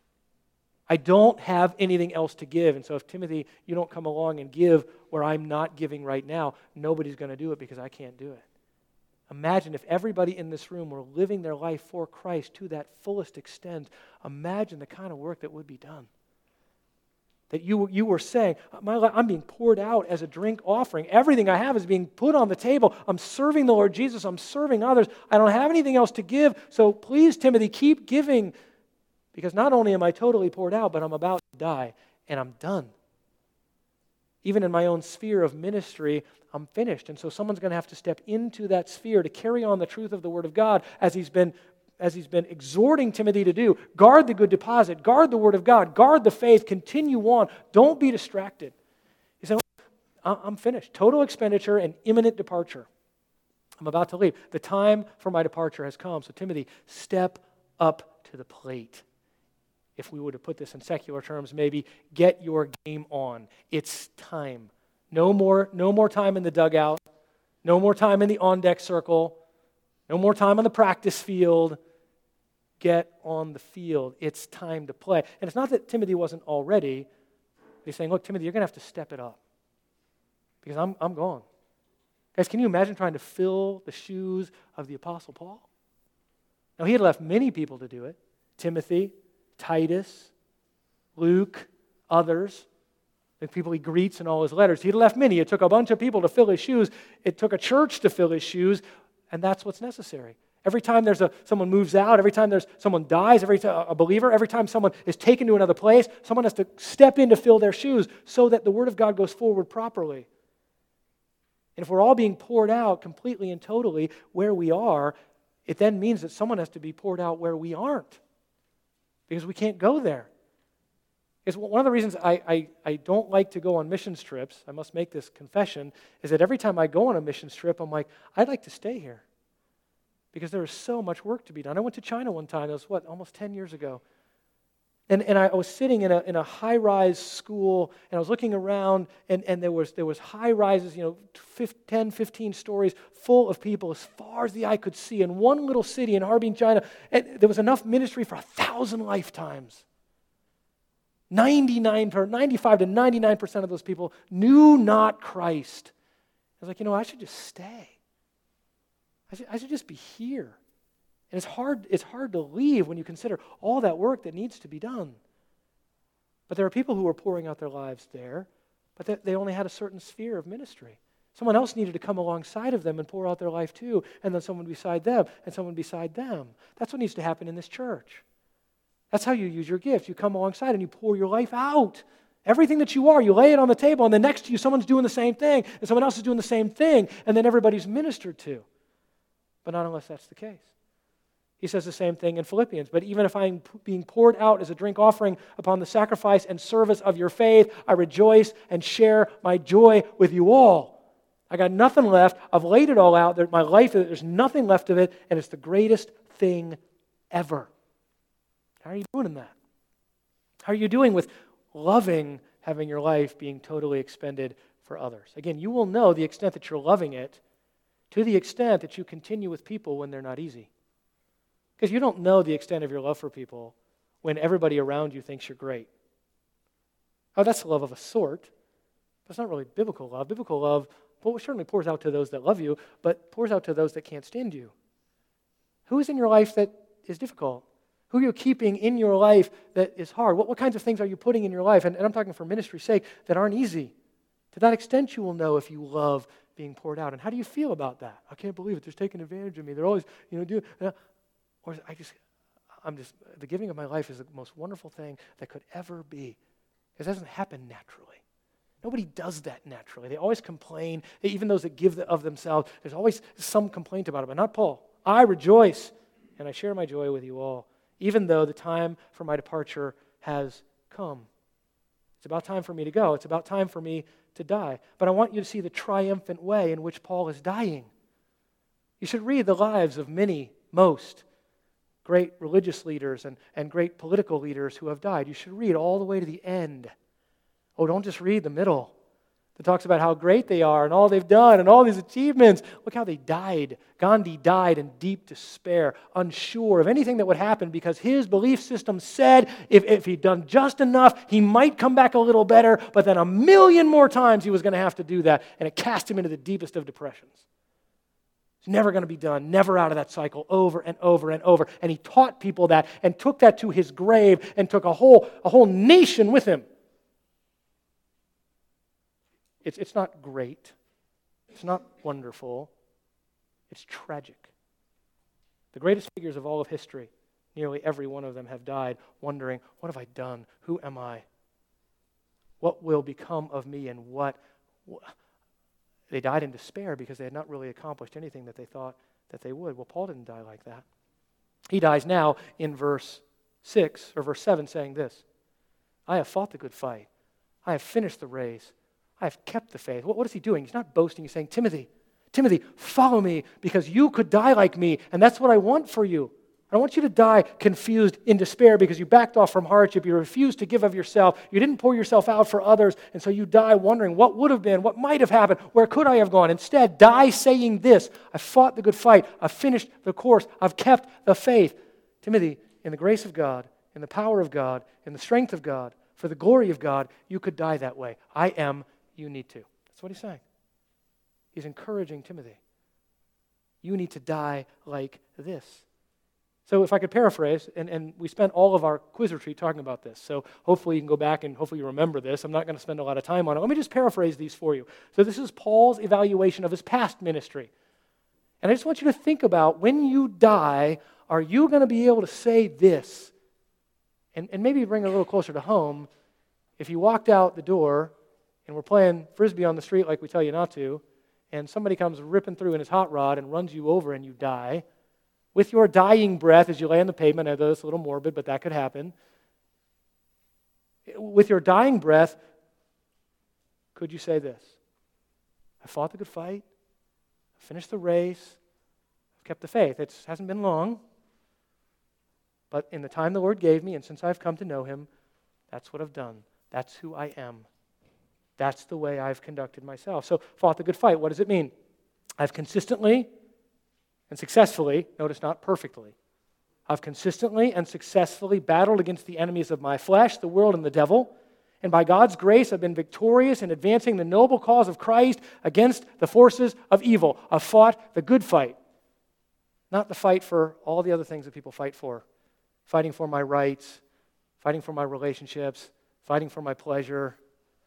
I don't have anything else to give. And so if, Timothy, you don't come along and give where I'm not giving right now, nobody's going to do it because I can't do it. Imagine if everybody in this room were living their life for Christ to that fullest extent. Imagine the kind of work that would be done. That you, you were saying, my life, I'm being poured out as a drink offering. Everything I have is being put on the table. I'm serving the Lord Jesus. I'm serving others. I don't have anything else to give. So please, Timothy, keep giving. Because not only am I totally poured out, but I'm about to die, and I'm done. Even in my own sphere of ministry, I'm finished. And so someone's going to have to step into that sphere to carry on the truth of the Word of God as he's been as he's been exhorting Timothy to do. Guard the good deposit. Guard the Word of God. Guard the faith. Continue on. Don't be distracted. He said, I'm finished. Total expenditure and imminent departure. I'm about to leave. The time for my departure has come. So Timothy, step up to the plate. If we were to put this in secular terms, maybe get your game on. It's time. No more, no more time in the dugout. No more time in the on-deck circle. No more time on the practice field. Get on the field. It's time to play. And it's not that Timothy wasn't already. He's saying, look, Timothy, you're going to have to step it up. Because I'm, I'm gone. Guys, can you imagine trying to fill the shoes of the Apostle Paul? Now, he had left many people to do it. Timothy, Titus, Luke, others, the people he greets in all his letters. He left many. It took a bunch of people to fill his shoes. It took a church to fill his shoes, and that's what's necessary. Every time there's a someone moves out, every time there's someone dies, every time a believer, every time someone is taken to another place, someone has to step in to fill their shoes so that the Word of God goes forward properly. And if we're all being poured out completely and totally where we are, it then means that someone has to be poured out where we aren't. Because we can't go there. It's one of the reasons I, I, I don't like to go on missions trips, I must make this confession, is that every time I go on a missions trip, I'm like, I'd like to stay here. Because there is so much work to be done. I went to China one time, that was what, almost ten years ago. And, and I was sitting in a, in a high-rise school, and I was looking around, and, and there was, there was high-rises, you know, ten, fifteen stories, full of people as far as the eye could see. In one little city in Harbin, China, and there was enough ministry for a thousand lifetimes. ninety-nine, ninety-five to ninety-nine percent of those people knew not Christ. I was like, you know, I should just stay. I should, I should just be here. And it's hard, it's hard to leave when you consider all that work that needs to be done. But there are people who are pouring out their lives there, but they, they only had a certain sphere of ministry. Someone else needed to come alongside of them and pour out their life too, and then someone beside them, and someone beside them. That's what needs to happen in this church. That's how you use your gift. You come alongside and you pour your life out. Everything that you are, you lay it on the table, and then next to you, someone's doing the same thing, and someone else is doing the same thing, and then everybody's ministered to. But not unless that's the case. He says the same thing in Philippians. But even if I'm being poured out as a drink offering upon the sacrifice and service of your faith, I rejoice and share my joy with you all. I got nothing left. I've laid it all out. My life, there's nothing left of it, and it's the greatest thing ever. How are you doing in that? How are you doing with loving having your life being totally expended for others? Again, you will know the extent that you're loving it to the extent that you continue with people when they're not easy. Because you don't know the extent of your love for people when everybody around you thinks you're great. Oh, that's love of a sort, but it's not really biblical love. Biblical love, well, certainly pours out to those that love you, but pours out to those that can't stand you. Who is in your life that is difficult? Who are you keeping in your life that is hard? What, what kinds of things are you putting in your life? And, and I'm talking for ministry's sake, that aren't easy. To that extent, you will know if you love being poured out. And how do you feel about that? I can't believe it. They're taking advantage of me. They're always, you know, doing... Uh, Or I just, I'm just, the giving of my life is the most wonderful thing that could ever be. Because it doesn't happen naturally. Nobody does that naturally. They always complain. Even those that give of themselves, there's always some complaint about it, but not Paul. I rejoice, and I share my joy with you all, even though the time for my departure has come. It's about time for me to go. It's about time for me to die. But I want you to see the triumphant way in which Paul is dying. You should read the lives of many, most, great religious leaders and, and great political leaders who have died. You should read all the way to the end. Oh, don't just read the middle. That talks about how great they are and all they've done and all these achievements. Look how they died. Gandhi died in deep despair, unsure of anything that would happen because his belief system said if, if he'd done just enough, he might come back a little better, but then a million more times he was going to have to do that, and it cast him into the deepest of depressions. It's never going to be done, never out of that cycle, over and over and over. And he taught people that and took that to his grave and took a whole, a whole nation with him. It's, it's not great. It's not wonderful. It's tragic. The greatest figures of all of history, nearly every one of them have died wondering, what have I done? Who am I? What will become of me and what... what They died in despair because they had not really accomplished anything that they thought that they would. Well, Paul didn't die like that. He dies now in verse six or verse seven saying this, I have fought the good fight. I have finished the race. I have kept the faith. What, what is he doing? He's not boasting. He's saying, Timothy, Timothy, follow me because you could die like me, and that's what I want for you. I don't want you to die confused in despair because you backed off from hardship. You refused to give of yourself. You didn't pour yourself out for others, and so you die wondering what would have been, what might have happened, where could I have gone? Instead, die saying this, I fought the good fight. I've finished the course. I've kept the faith. Timothy, in the grace of God, in the power of God, in the strength of God, for the glory of God, you could die that way. I am, you need to. That's what he's saying. He's encouraging Timothy. You need to die like this. So if I could paraphrase, and, and we spent all of our quiz retreat talking about this, so hopefully you can go back and hopefully you remember this. I'm not going to spend a lot of time on it. Let me just paraphrase these for you. So this is Paul's evaluation of his past ministry. And I just want you to think about, when you die, are you going to be able to say this? And, and maybe bring it a little closer to home. If you walked out the door and we're playing Frisbee on the street like we tell you not to, and somebody comes ripping through in his hot rod and runs you over and you die, with your dying breath as you lay on the pavement, I know it's a little morbid, but that could happen. With your dying breath, could you say this? I fought the good fight. I finished the race. I've kept the faith. It hasn't been long. But in the time the Lord gave me, and since I've come to know him, that's what I've done. That's who I am. That's the way I've conducted myself. So, fought the good fight. What does it mean? I've consistently and successfully, notice not perfectly, I've consistently and successfully battled against the enemies of my flesh, the world, and the devil. And by God's grace, I've been victorious in advancing the noble cause of Christ against the forces of evil. I've fought the good fight, not the fight for all the other things that people fight for. Fighting for my rights, fighting for my relationships, fighting for my pleasure.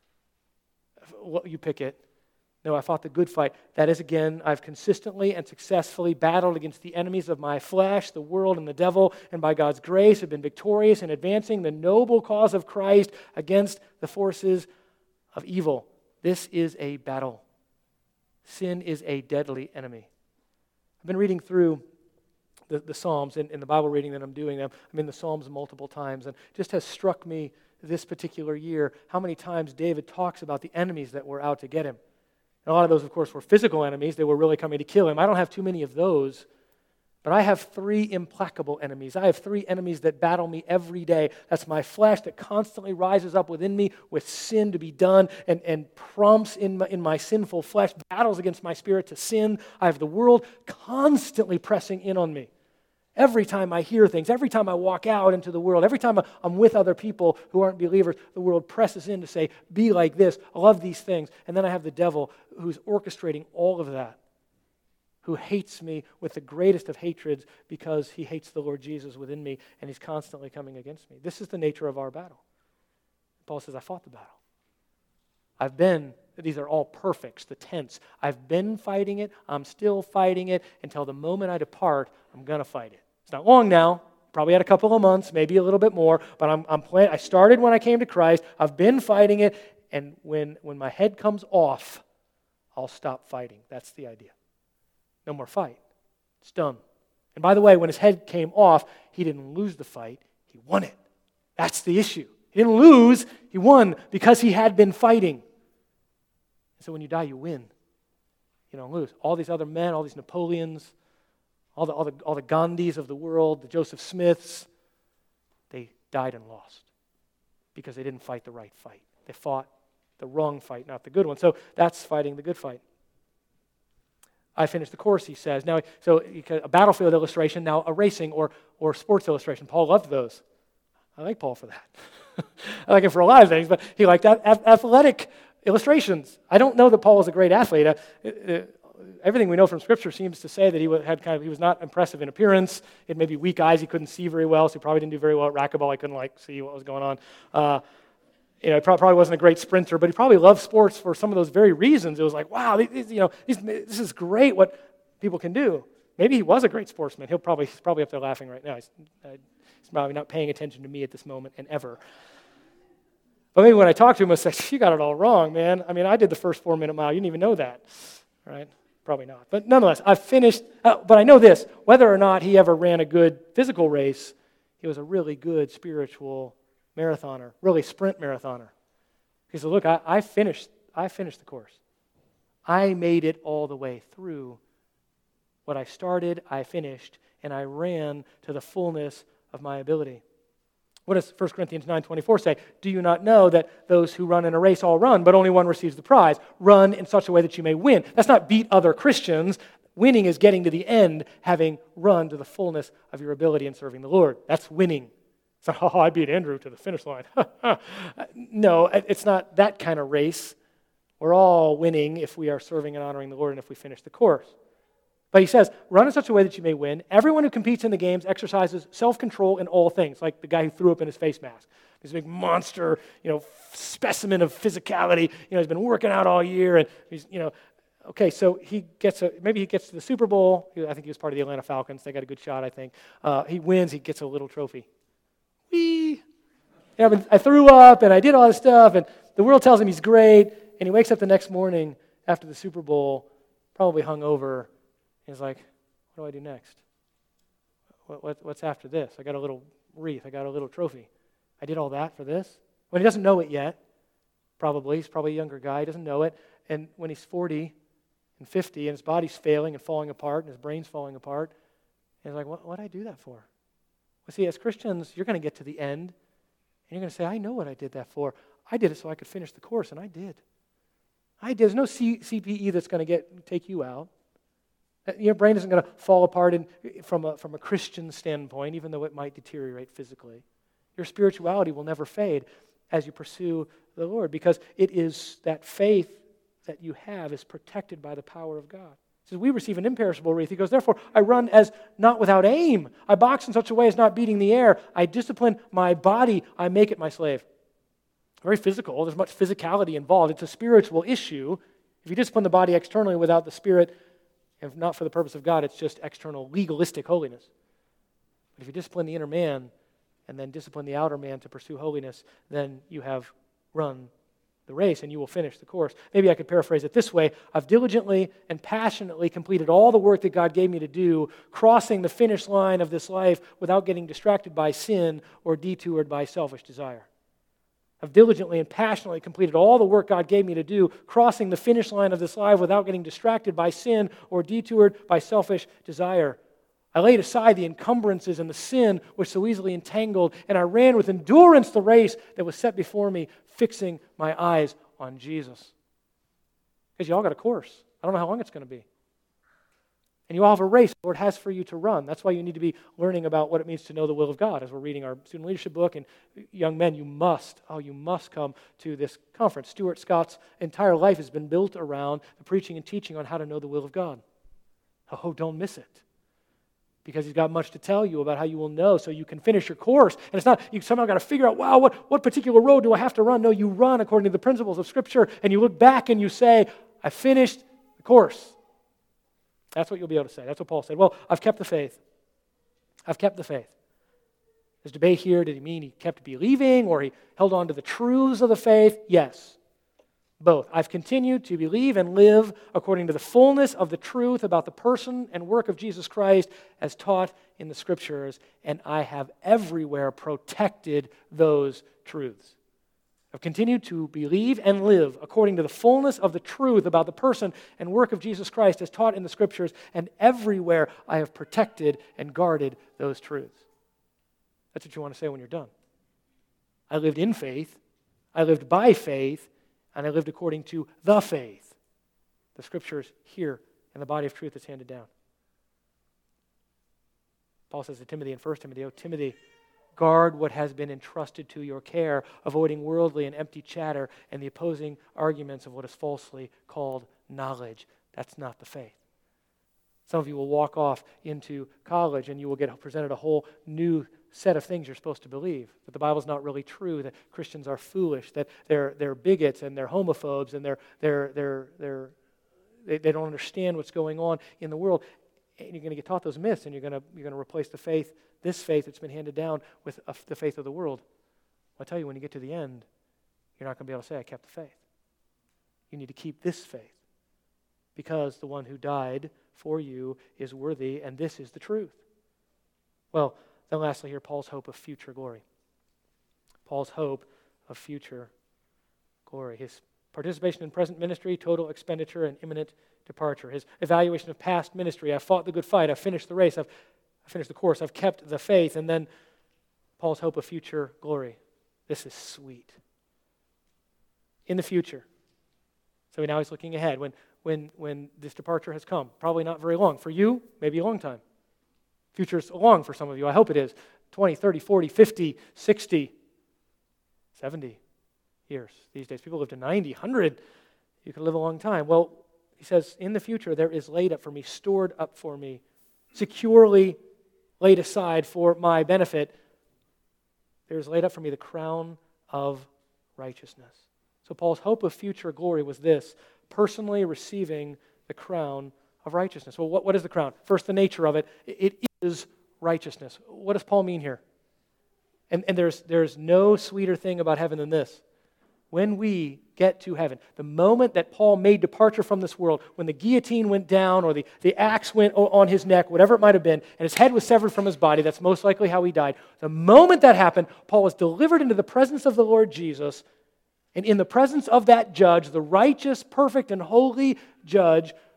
You pick it. No, I fought the good fight. That is, again, I've consistently and successfully battled against the enemies of my flesh, the world, and the devil, and by God's grace have been victorious in advancing the noble cause of Christ against the forces of evil. This is a battle. Sin is a deadly enemy. I've been reading through the, the Psalms, in, in the Bible reading that I'm doing them. I'm in the Psalms multiple times, and it just has struck me this particular year how many times David talks about the enemies that were out to get him. And a lot of those, of course, were physical enemies. They were really coming to kill him. I don't have too many of those, but I have three implacable enemies. I have three enemies that battle me every day. That's my flesh that constantly rises up within me with sin to be done and, and prompts in my, in my sinful flesh, battles against my spirit to sin. I have the world constantly pressing in on me. Every time I hear things, every time I walk out into the world, every time I'm with other people who aren't believers, the world presses in to say, be like this, love these things. And then I have the devil who's orchestrating all of that, who hates me with the greatest of hatreds because he hates the Lord Jesus within me, and he's constantly coming against me. This is the nature of our battle. Paul says, I fought the battle. I've been, these are all perfects, the tense. I've been fighting it, I'm still fighting it, until the moment I depart, I'm going to fight it. It's not long now, probably had a couple of months, maybe a little bit more, but I'm, I'm plan- I started when I came to Christ, I've been fighting it, and when, when my head comes off, I'll stop fighting. That's the idea. No more fight. It's done. And by the way, when his head came off, he didn't lose the fight, he won it. That's the issue. He didn't lose, he won because he had been fighting. So when you die, you win. You don't lose. All these other men, all these Napoleons, all the, all the, all the Gandhis of the world, the Joseph Smiths, they died and lost because they didn't fight the right fight. They fought the wrong fight, not the good one. So that's fighting the good fight. I finished the course, he says. Now, so a battlefield illustration, now a racing or, or sports illustration. Paul loved those. I like Paul for that. I like him for a lot of things, but he liked athletic illustrations. I don't know that Paul was a great athlete. Uh, uh, everything we know from Scripture seems to say that he had kind of he was not impressive in appearance. He had maybe weak eyes. He couldn't see very well, so he probably didn't do very well at racquetball. He couldn't like see what was going on. Uh, you know, he probably wasn't a great sprinter, but he probably loved sports for some of those very reasons. It was like, wow, these, you know, these, this is great what people can do. Maybe he was a great sportsman. He'll probably he's probably up there laughing right now. He's, uh, he's probably not paying attention to me at this moment and ever. But maybe when I talk to him, I say, you got it all wrong, man. I mean, I did the first four-minute mile. You didn't even know that, right? Probably not. But nonetheless, I finished. Uh, but I know this. Whether or not he ever ran a good physical race, he was a really good spiritual marathoner, really sprint marathoner. He said, look, I, I finished I finished the course. I made it all the way through. What I started, I finished, and I ran to the fullness of my ability. What does First Corinthians nine twenty-four say? Do you not know that those who run in a race all run, but only one receives the prize? Run in such a way that you may win. That's not beat other Christians. Winning is getting to the end, having run to the fullness of your ability in serving the Lord. That's winning. It's not, oh, I beat Andrew to the finish line. No, it's not that kind of race. We're all winning if we are serving and honoring the Lord and if we finish the course. But he says, run in such a way that you may win. Everyone who competes in the games exercises self-control in all things, like the guy who threw up in his face mask. He's a big monster, you know, specimen of physicality. You know, he's been working out all year, and he's, you know, okay, so he gets a, maybe he gets to the Super Bowl. I think he was part of the Atlanta Falcons. They got a good shot, I think. Uh, he wins, he gets a little trophy. Whee! Yeah, but I threw up, and I did all this stuff, and the world tells him he's great, and he wakes up the next morning after the Super Bowl, probably hungover. He's like, what do I do next? What, what, what's after this? I got a little wreath. I got a little trophy. I did all that for this? Well, he doesn't know it yet, probably. He's probably a younger guy. He doesn't know it. And when he's forty and fifty and his body's failing and falling apart and his brain's falling apart, he's like, what, what did I do that for? Well, see, as Christians, you're going to get to the end, and you're going to say, I know what I did that for. I did it so I could finish the course, and I did. I did. There's no C- CPE that's going to get take you out. Your brain isn't going to fall apart in, from, a, from a Christian standpoint, even though it might deteriorate physically. Your spirituality will never fade as you pursue the Lord, because it is that faith that you have is protected by the power of God. He says, we receive an imperishable wreath. He goes, therefore, I run as not without aim. I box in such a way as not beating the air. I discipline my body. I make it my slave. Very physical. There's much physicality involved. It's a spiritual issue. If you discipline the body externally without the Spirit, and not for the purpose of God, it's just external legalistic holiness. But if you discipline the inner man and then discipline the outer man to pursue holiness, then you have run the race and you will finish the course. Maybe I could paraphrase it this way. I've diligently and passionately completed all the work that God gave me to do, crossing the finish line of this life without getting distracted by sin or detoured by selfish desire. I've diligently and passionately completed all the work God gave me to do, crossing the finish line of this life without getting distracted by sin or detoured by selfish desire. I laid aside the encumbrances and the sin which so easily entangled, and I ran with endurance the race that was set before me, fixing my eyes on Jesus. Because you all got a course. I don't know how long it's going to be. And you all have a race the Lord has for you to run. That's why you need to be learning about what it means to know the will of God. As we're reading our student leadership book, and young men, you must, oh, you must come to this conference. Stuart Scott's entire life has been built around the preaching and teaching on how to know the will of God. Oh, don't miss it. Because he's got much to tell you about how you will know so you can finish your course. And it's not, you somehow got to figure out, wow, what, what particular road do I have to run? No, you run according to the principles of Scripture, and you look back and you say, I finished the course. That's what you'll be able to say. That's what Paul said. Well, I've kept the faith. I've kept the faith. There's debate here. Did he mean he kept believing or he held on to the truths of the faith? Yes. Both. I've continued to believe and live according to the fullness of the truth about the person and work of Jesus Christ as taught in the Scriptures, and I have everywhere protected those truths. I've continued to believe and live according to the fullness of the truth about the person and work of Jesus Christ as taught in the Scriptures, and everywhere I have protected and guarded those truths. That's what you want to say when you're done. I lived in faith, I lived by faith, and I lived according to the faith. The Scriptures here and the body of truth that's handed down. Paul says to Timothy in First Timothy, "O Timothy, guard what has been entrusted to your care, avoiding worldly and empty chatter and the opposing arguments of what is falsely called knowledge." That's not the faith. Some of you will walk off into college and you will get presented a whole new set of things you're supposed to believe. That the Bible's not really true, that Christians are foolish, that they're they're bigots and they're homophobes and they're they're they're they're they, they don't understand what's going on in the world. And you're going to get taught those myths, and you're going to you're going to replace the faith, this faith that's been handed down, with a, the faith of the world. Well, I tell you, when you get to the end, you're not going to be able to say, I kept the faith. You need to keep this faith, because the one who died for you is worthy, and this is the truth. Well, then lastly here, Paul's hope of future glory. Paul's hope of future glory. His participation in present ministry, total expenditure, and imminent departure. His evaluation of past ministry. I've fought the good fight. I've finished the race. I've, I've finished the course. I've kept the faith. And then Paul's hope of future glory. This is sweet. In the future. So now he's looking ahead. When, when, when this departure has come, probably not very long. For you, maybe a long time. Future's long for some of you. I hope it is. twenty, thirty, forty, fifty, sixty, seventy years these days. People live to ninety, one hundred. You can live a long time. Well, he says, in the future, there is laid up for me, stored up for me, securely laid aside for my benefit. There is laid up for me the crown of righteousness. So Paul's hope of future glory was this, personally receiving the crown of righteousness. Well, what, what is the crown? First, the nature of it. It is righteousness. What does Paul mean here? And, and there's, there's no sweeter thing about heaven than this. When we get to heaven, the moment that Paul made departure from this world, when the guillotine went down or the, the axe went on his neck, whatever it might have been, and his head was severed from his body, that's most likely how he died. The moment that happened, Paul was delivered into the presence of the Lord Jesus, and in the presence of that judge, the righteous, perfect, and holy judge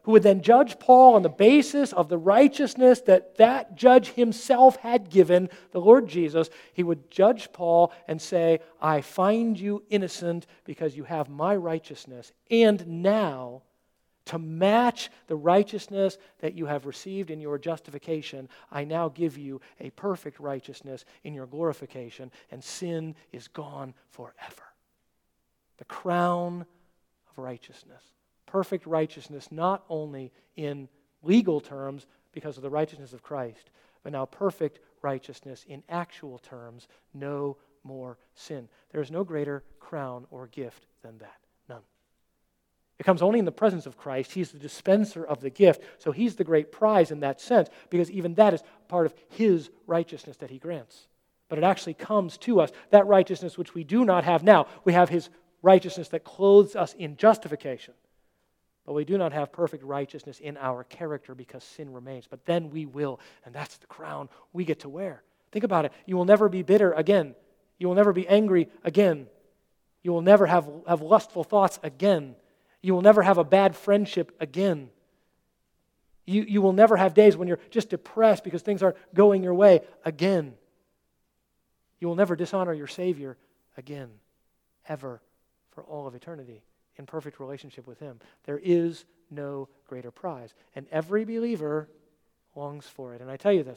who would then judge Paul on the basis of the righteousness that that judge himself had given, the Lord Jesus. He would judge Paul and say, I find you innocent because you have my righteousness. And now, to match the righteousness that you have received in your justification, I now give you a perfect righteousness in your glorification, and sin is gone forever. The crown of righteousness. Perfect righteousness, not only in legal terms because of the righteousness of Christ, but now perfect righteousness in actual terms, no more sin. There is no greater crown or gift than that. None. It comes only in the presence of Christ. He's the dispenser of the gift, so He's the great prize in that sense, because even that is part of His righteousness that He grants. But it actually comes to us, that righteousness which we do not have now. We have His righteousness that clothes us in justification. But we do not have perfect righteousness in our character because sin remains. But then we will, and that's the crown we get to wear. Think about it. You will never be bitter again. You will never be angry again. You will never have, have lustful thoughts again. You will never have a bad friendship again. You, you will never have days when you're just depressed because things aren't going your way again. You will never dishonor your Savior again, ever, for all of eternity, in perfect relationship with Him. There is no greater prize. And every believer longs for it. And I tell you this,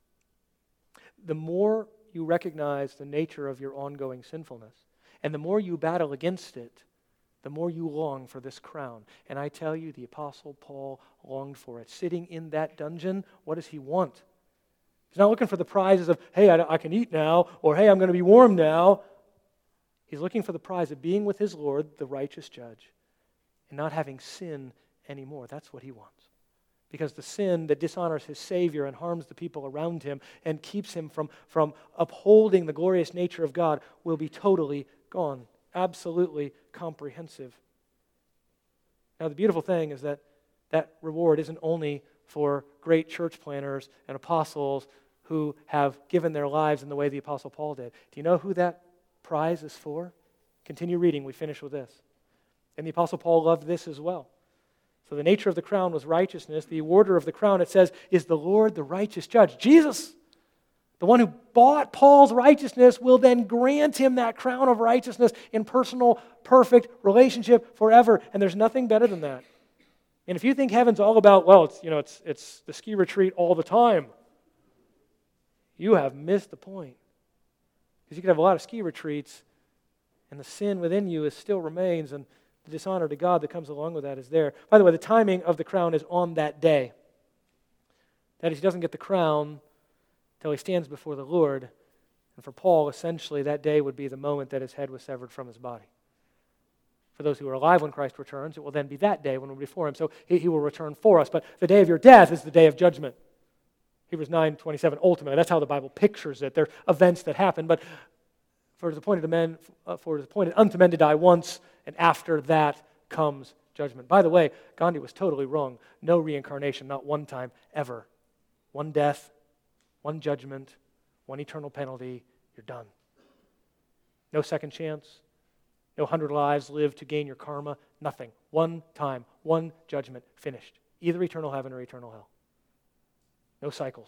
the more you recognize the nature of your ongoing sinfulness, and the more you battle against it, the more you long for this crown. And I tell you, the Apostle Paul longed for it. Sitting in that dungeon, what does he want? He's not looking for the prizes of, hey, I, I can eat now, or hey, I'm going to be warm now. He's looking for the prize of being with his Lord, the righteous judge, and not having sin anymore. That's what he wants. Because the sin that dishonors his Savior and harms the people around him and keeps him from, from upholding the glorious nature of God will be totally gone. Absolutely comprehensive. Now, the beautiful thing is that that reward isn't only for great church planners and apostles who have given their lives in the way the Apostle Paul did. Do you know who that prize is for? Continue reading. We finish with this. And the Apostle Paul loved this as well. So the nature of the crown was righteousness. The order of the crown, it says, is the Lord, the righteous judge. Jesus, the one who bought Paul's righteousness, will then grant him that crown of righteousness in personal, perfect relationship forever. And there's nothing better than that. And if you think heaven's all about, well, it's, you know, it's, it's the ski retreat all the time, you have missed the point. Because you could have a lot of ski retreats, and the sin within you is still remains, and the dishonor to God that comes along with that is there. By the way, the timing of the crown is on that day. That is, he doesn't get the crown until he stands before the Lord. And for Paul, essentially, that day would be the moment that his head was severed from his body. For those who are alive when Christ returns, it will then be that day when we're before him. So he, he will return for us. But the day of your death is the day of judgment. Hebrews nine twenty-seven, ultimately. That's how the Bible pictures it. They're events that happen. But for it is appointed to men, for it is appointed unto men to die once, and after that comes judgment. By the way, Gandhi was totally wrong. No reincarnation, not one time, ever. One death, one judgment, one eternal penalty, you're done. No second chance, no hundred lives lived to gain your karma, nothing. One time, one judgment, finished. Either eternal heaven or eternal hell. No cycles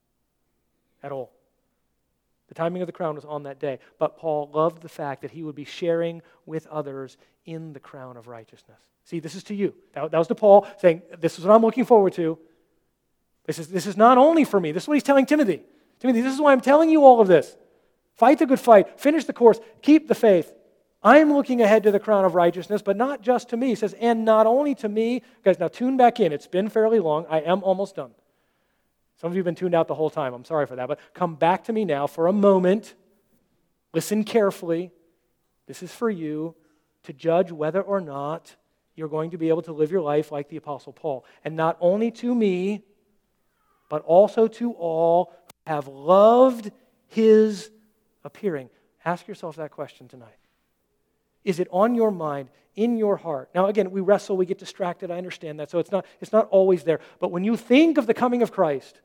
at all. The timing of the crown was on that day, but Paul loved the fact that he would be sharing with others in the crown of righteousness. See, this is to you. That, that was to Paul, saying, this is what I'm looking forward to. This is, this is not only for me. This is what he's telling Timothy. Timothy, this is why I'm telling you all of this. Fight the good fight. Finish the course. Keep the faith. I'm looking ahead to the crown of righteousness, but not just to me. He says, and not only to me. Guys, now tune back in. It's been fairly long. I am almost done. Some of you have been tuned out the whole time. I'm sorry for that. But come back to me now for a moment. Listen carefully. This is for you to judge whether or not you're going to be able to live your life like the Apostle Paul. And not only to me, but also to all who have loved his appearing. Ask yourself that question tonight. Is it on your mind, in your heart? Now again, we wrestle, we get distracted, I understand that, so it's not, it's not always there. But when you think of the coming of Christ,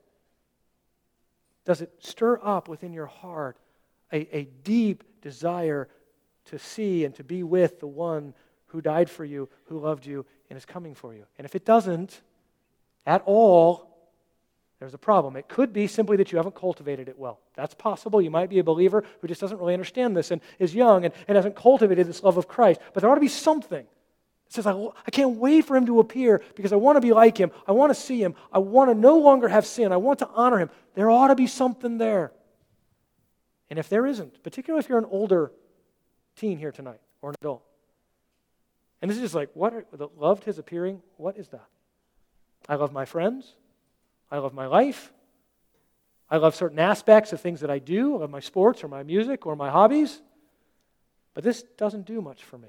does it stir up within your heart a, a deep desire to see and to be with the one who died for you, who loved you and is coming for you. And if it doesn't at all, there's a problem. It could be simply that you haven't cultivated it well. That's possible. You might be a believer who just doesn't really understand this and is young and, and hasn't cultivated this love of Christ. But there ought to be something that says, I, I can't wait for him to appear because I want to be like him. I want to see him. I want to no longer have sin. I want to honor him. There ought to be something there. And if there isn't, particularly if you're an older teen here tonight or an adult, and this is just like, what are, the loved his appearing? What is that? I love my friends. I love my life. I love certain aspects of things that I do. I love my sports or my music or my hobbies. But this doesn't do much for me.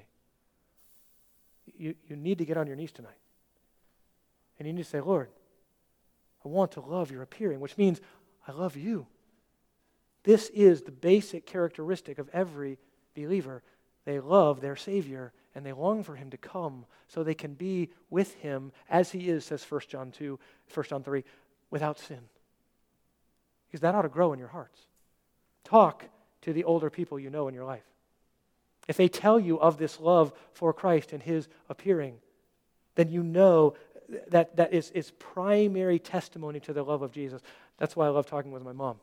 You, you need to get on your knees tonight. And you need to say, Lord, I want to love your appearing, which means I love you. This is the basic characteristic of every believer. They love their Savior, and they long for him to come so they can be with him as he is, says First John two, First John three, without sin. Because that ought to grow in your hearts. Talk to the older people you know in your life. If they tell you of this love for Christ and his appearing, then you know that that is, is primary testimony to the love of Jesus. That's why I love talking with my mom.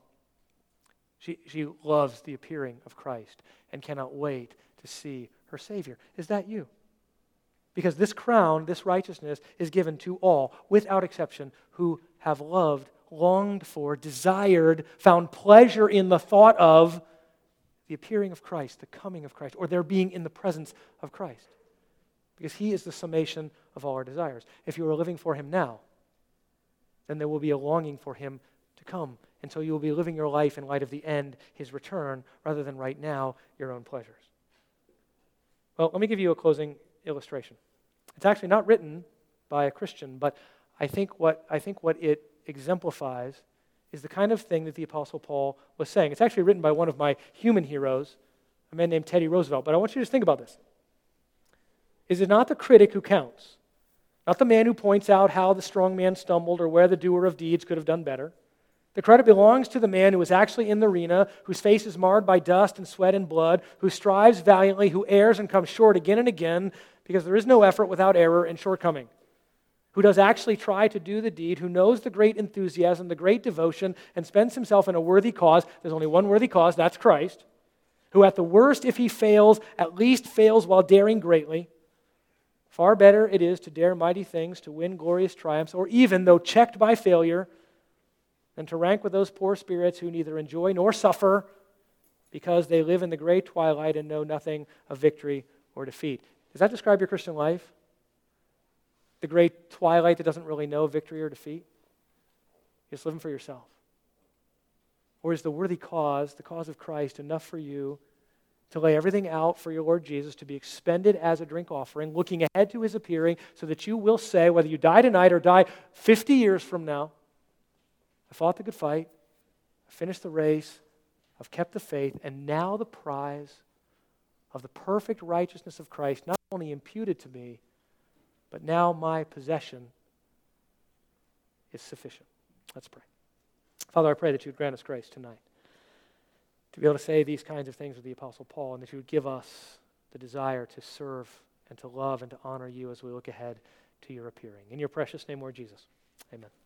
She, she loves the appearing of Christ and cannot wait to see her Savior. Is that you? Because this crown, this righteousness, is given to all, without exception, who have loved, longed for, desired, found pleasure in the thought of the appearing of Christ, the coming of Christ, or their being in the presence of Christ. Because he is the summation of all our desires. If you are living for him now, then there will be a longing for him to come. And so you will be living your life in light of the end, his return, rather than right now, your own pleasures. Well, let me give you a closing illustration. It's actually not written by a Christian, but I think what I think what it exemplifies is the kind of thing that the Apostle Paul was saying. It's actually written by one of my human heroes, a man named Teddy Roosevelt. But I want you to just think about this. Is it not the critic who counts? Not the man who points out how the strong man stumbled or where the doer of deeds could have done better. The credit belongs to the man who is actually in the arena, whose face is marred by dust and sweat and blood, who strives valiantly, who errs and comes short again and again, because there is no effort without error and shortcoming. Who does actually try to do the deed, who knows the great enthusiasm, the great devotion, and spends himself in a worthy cause. There's only one worthy cause, that's Christ. Who at the worst, if he fails, at least fails while daring greatly. Far better it is to dare mighty things, to win glorious triumphs, or even, though checked by failure, than to rank with those poor spirits who neither enjoy nor suffer because they live in the gray twilight and know nothing of victory or defeat. Does that describe your Christian life? The gray twilight that doesn't really know victory or defeat? You're just living for yourself. Or is the worthy cause, the cause of Christ, enough for you to lay everything out for your Lord Jesus to be expended as a drink offering, looking ahead to his appearing, so that you will say, whether you die tonight or die fifty years from now, I fought the good fight, I finished the race, I've kept the faith, and now the prize of the perfect righteousness of Christ, not only imputed to me, but now my possession is sufficient. Let's pray. Father, I pray that you would grant us grace tonight to be able to say these kinds of things with the Apostle Paul, and that you would give us the desire to serve and to love and to honor you as we look ahead to your appearing. In your precious name, Lord Jesus, amen.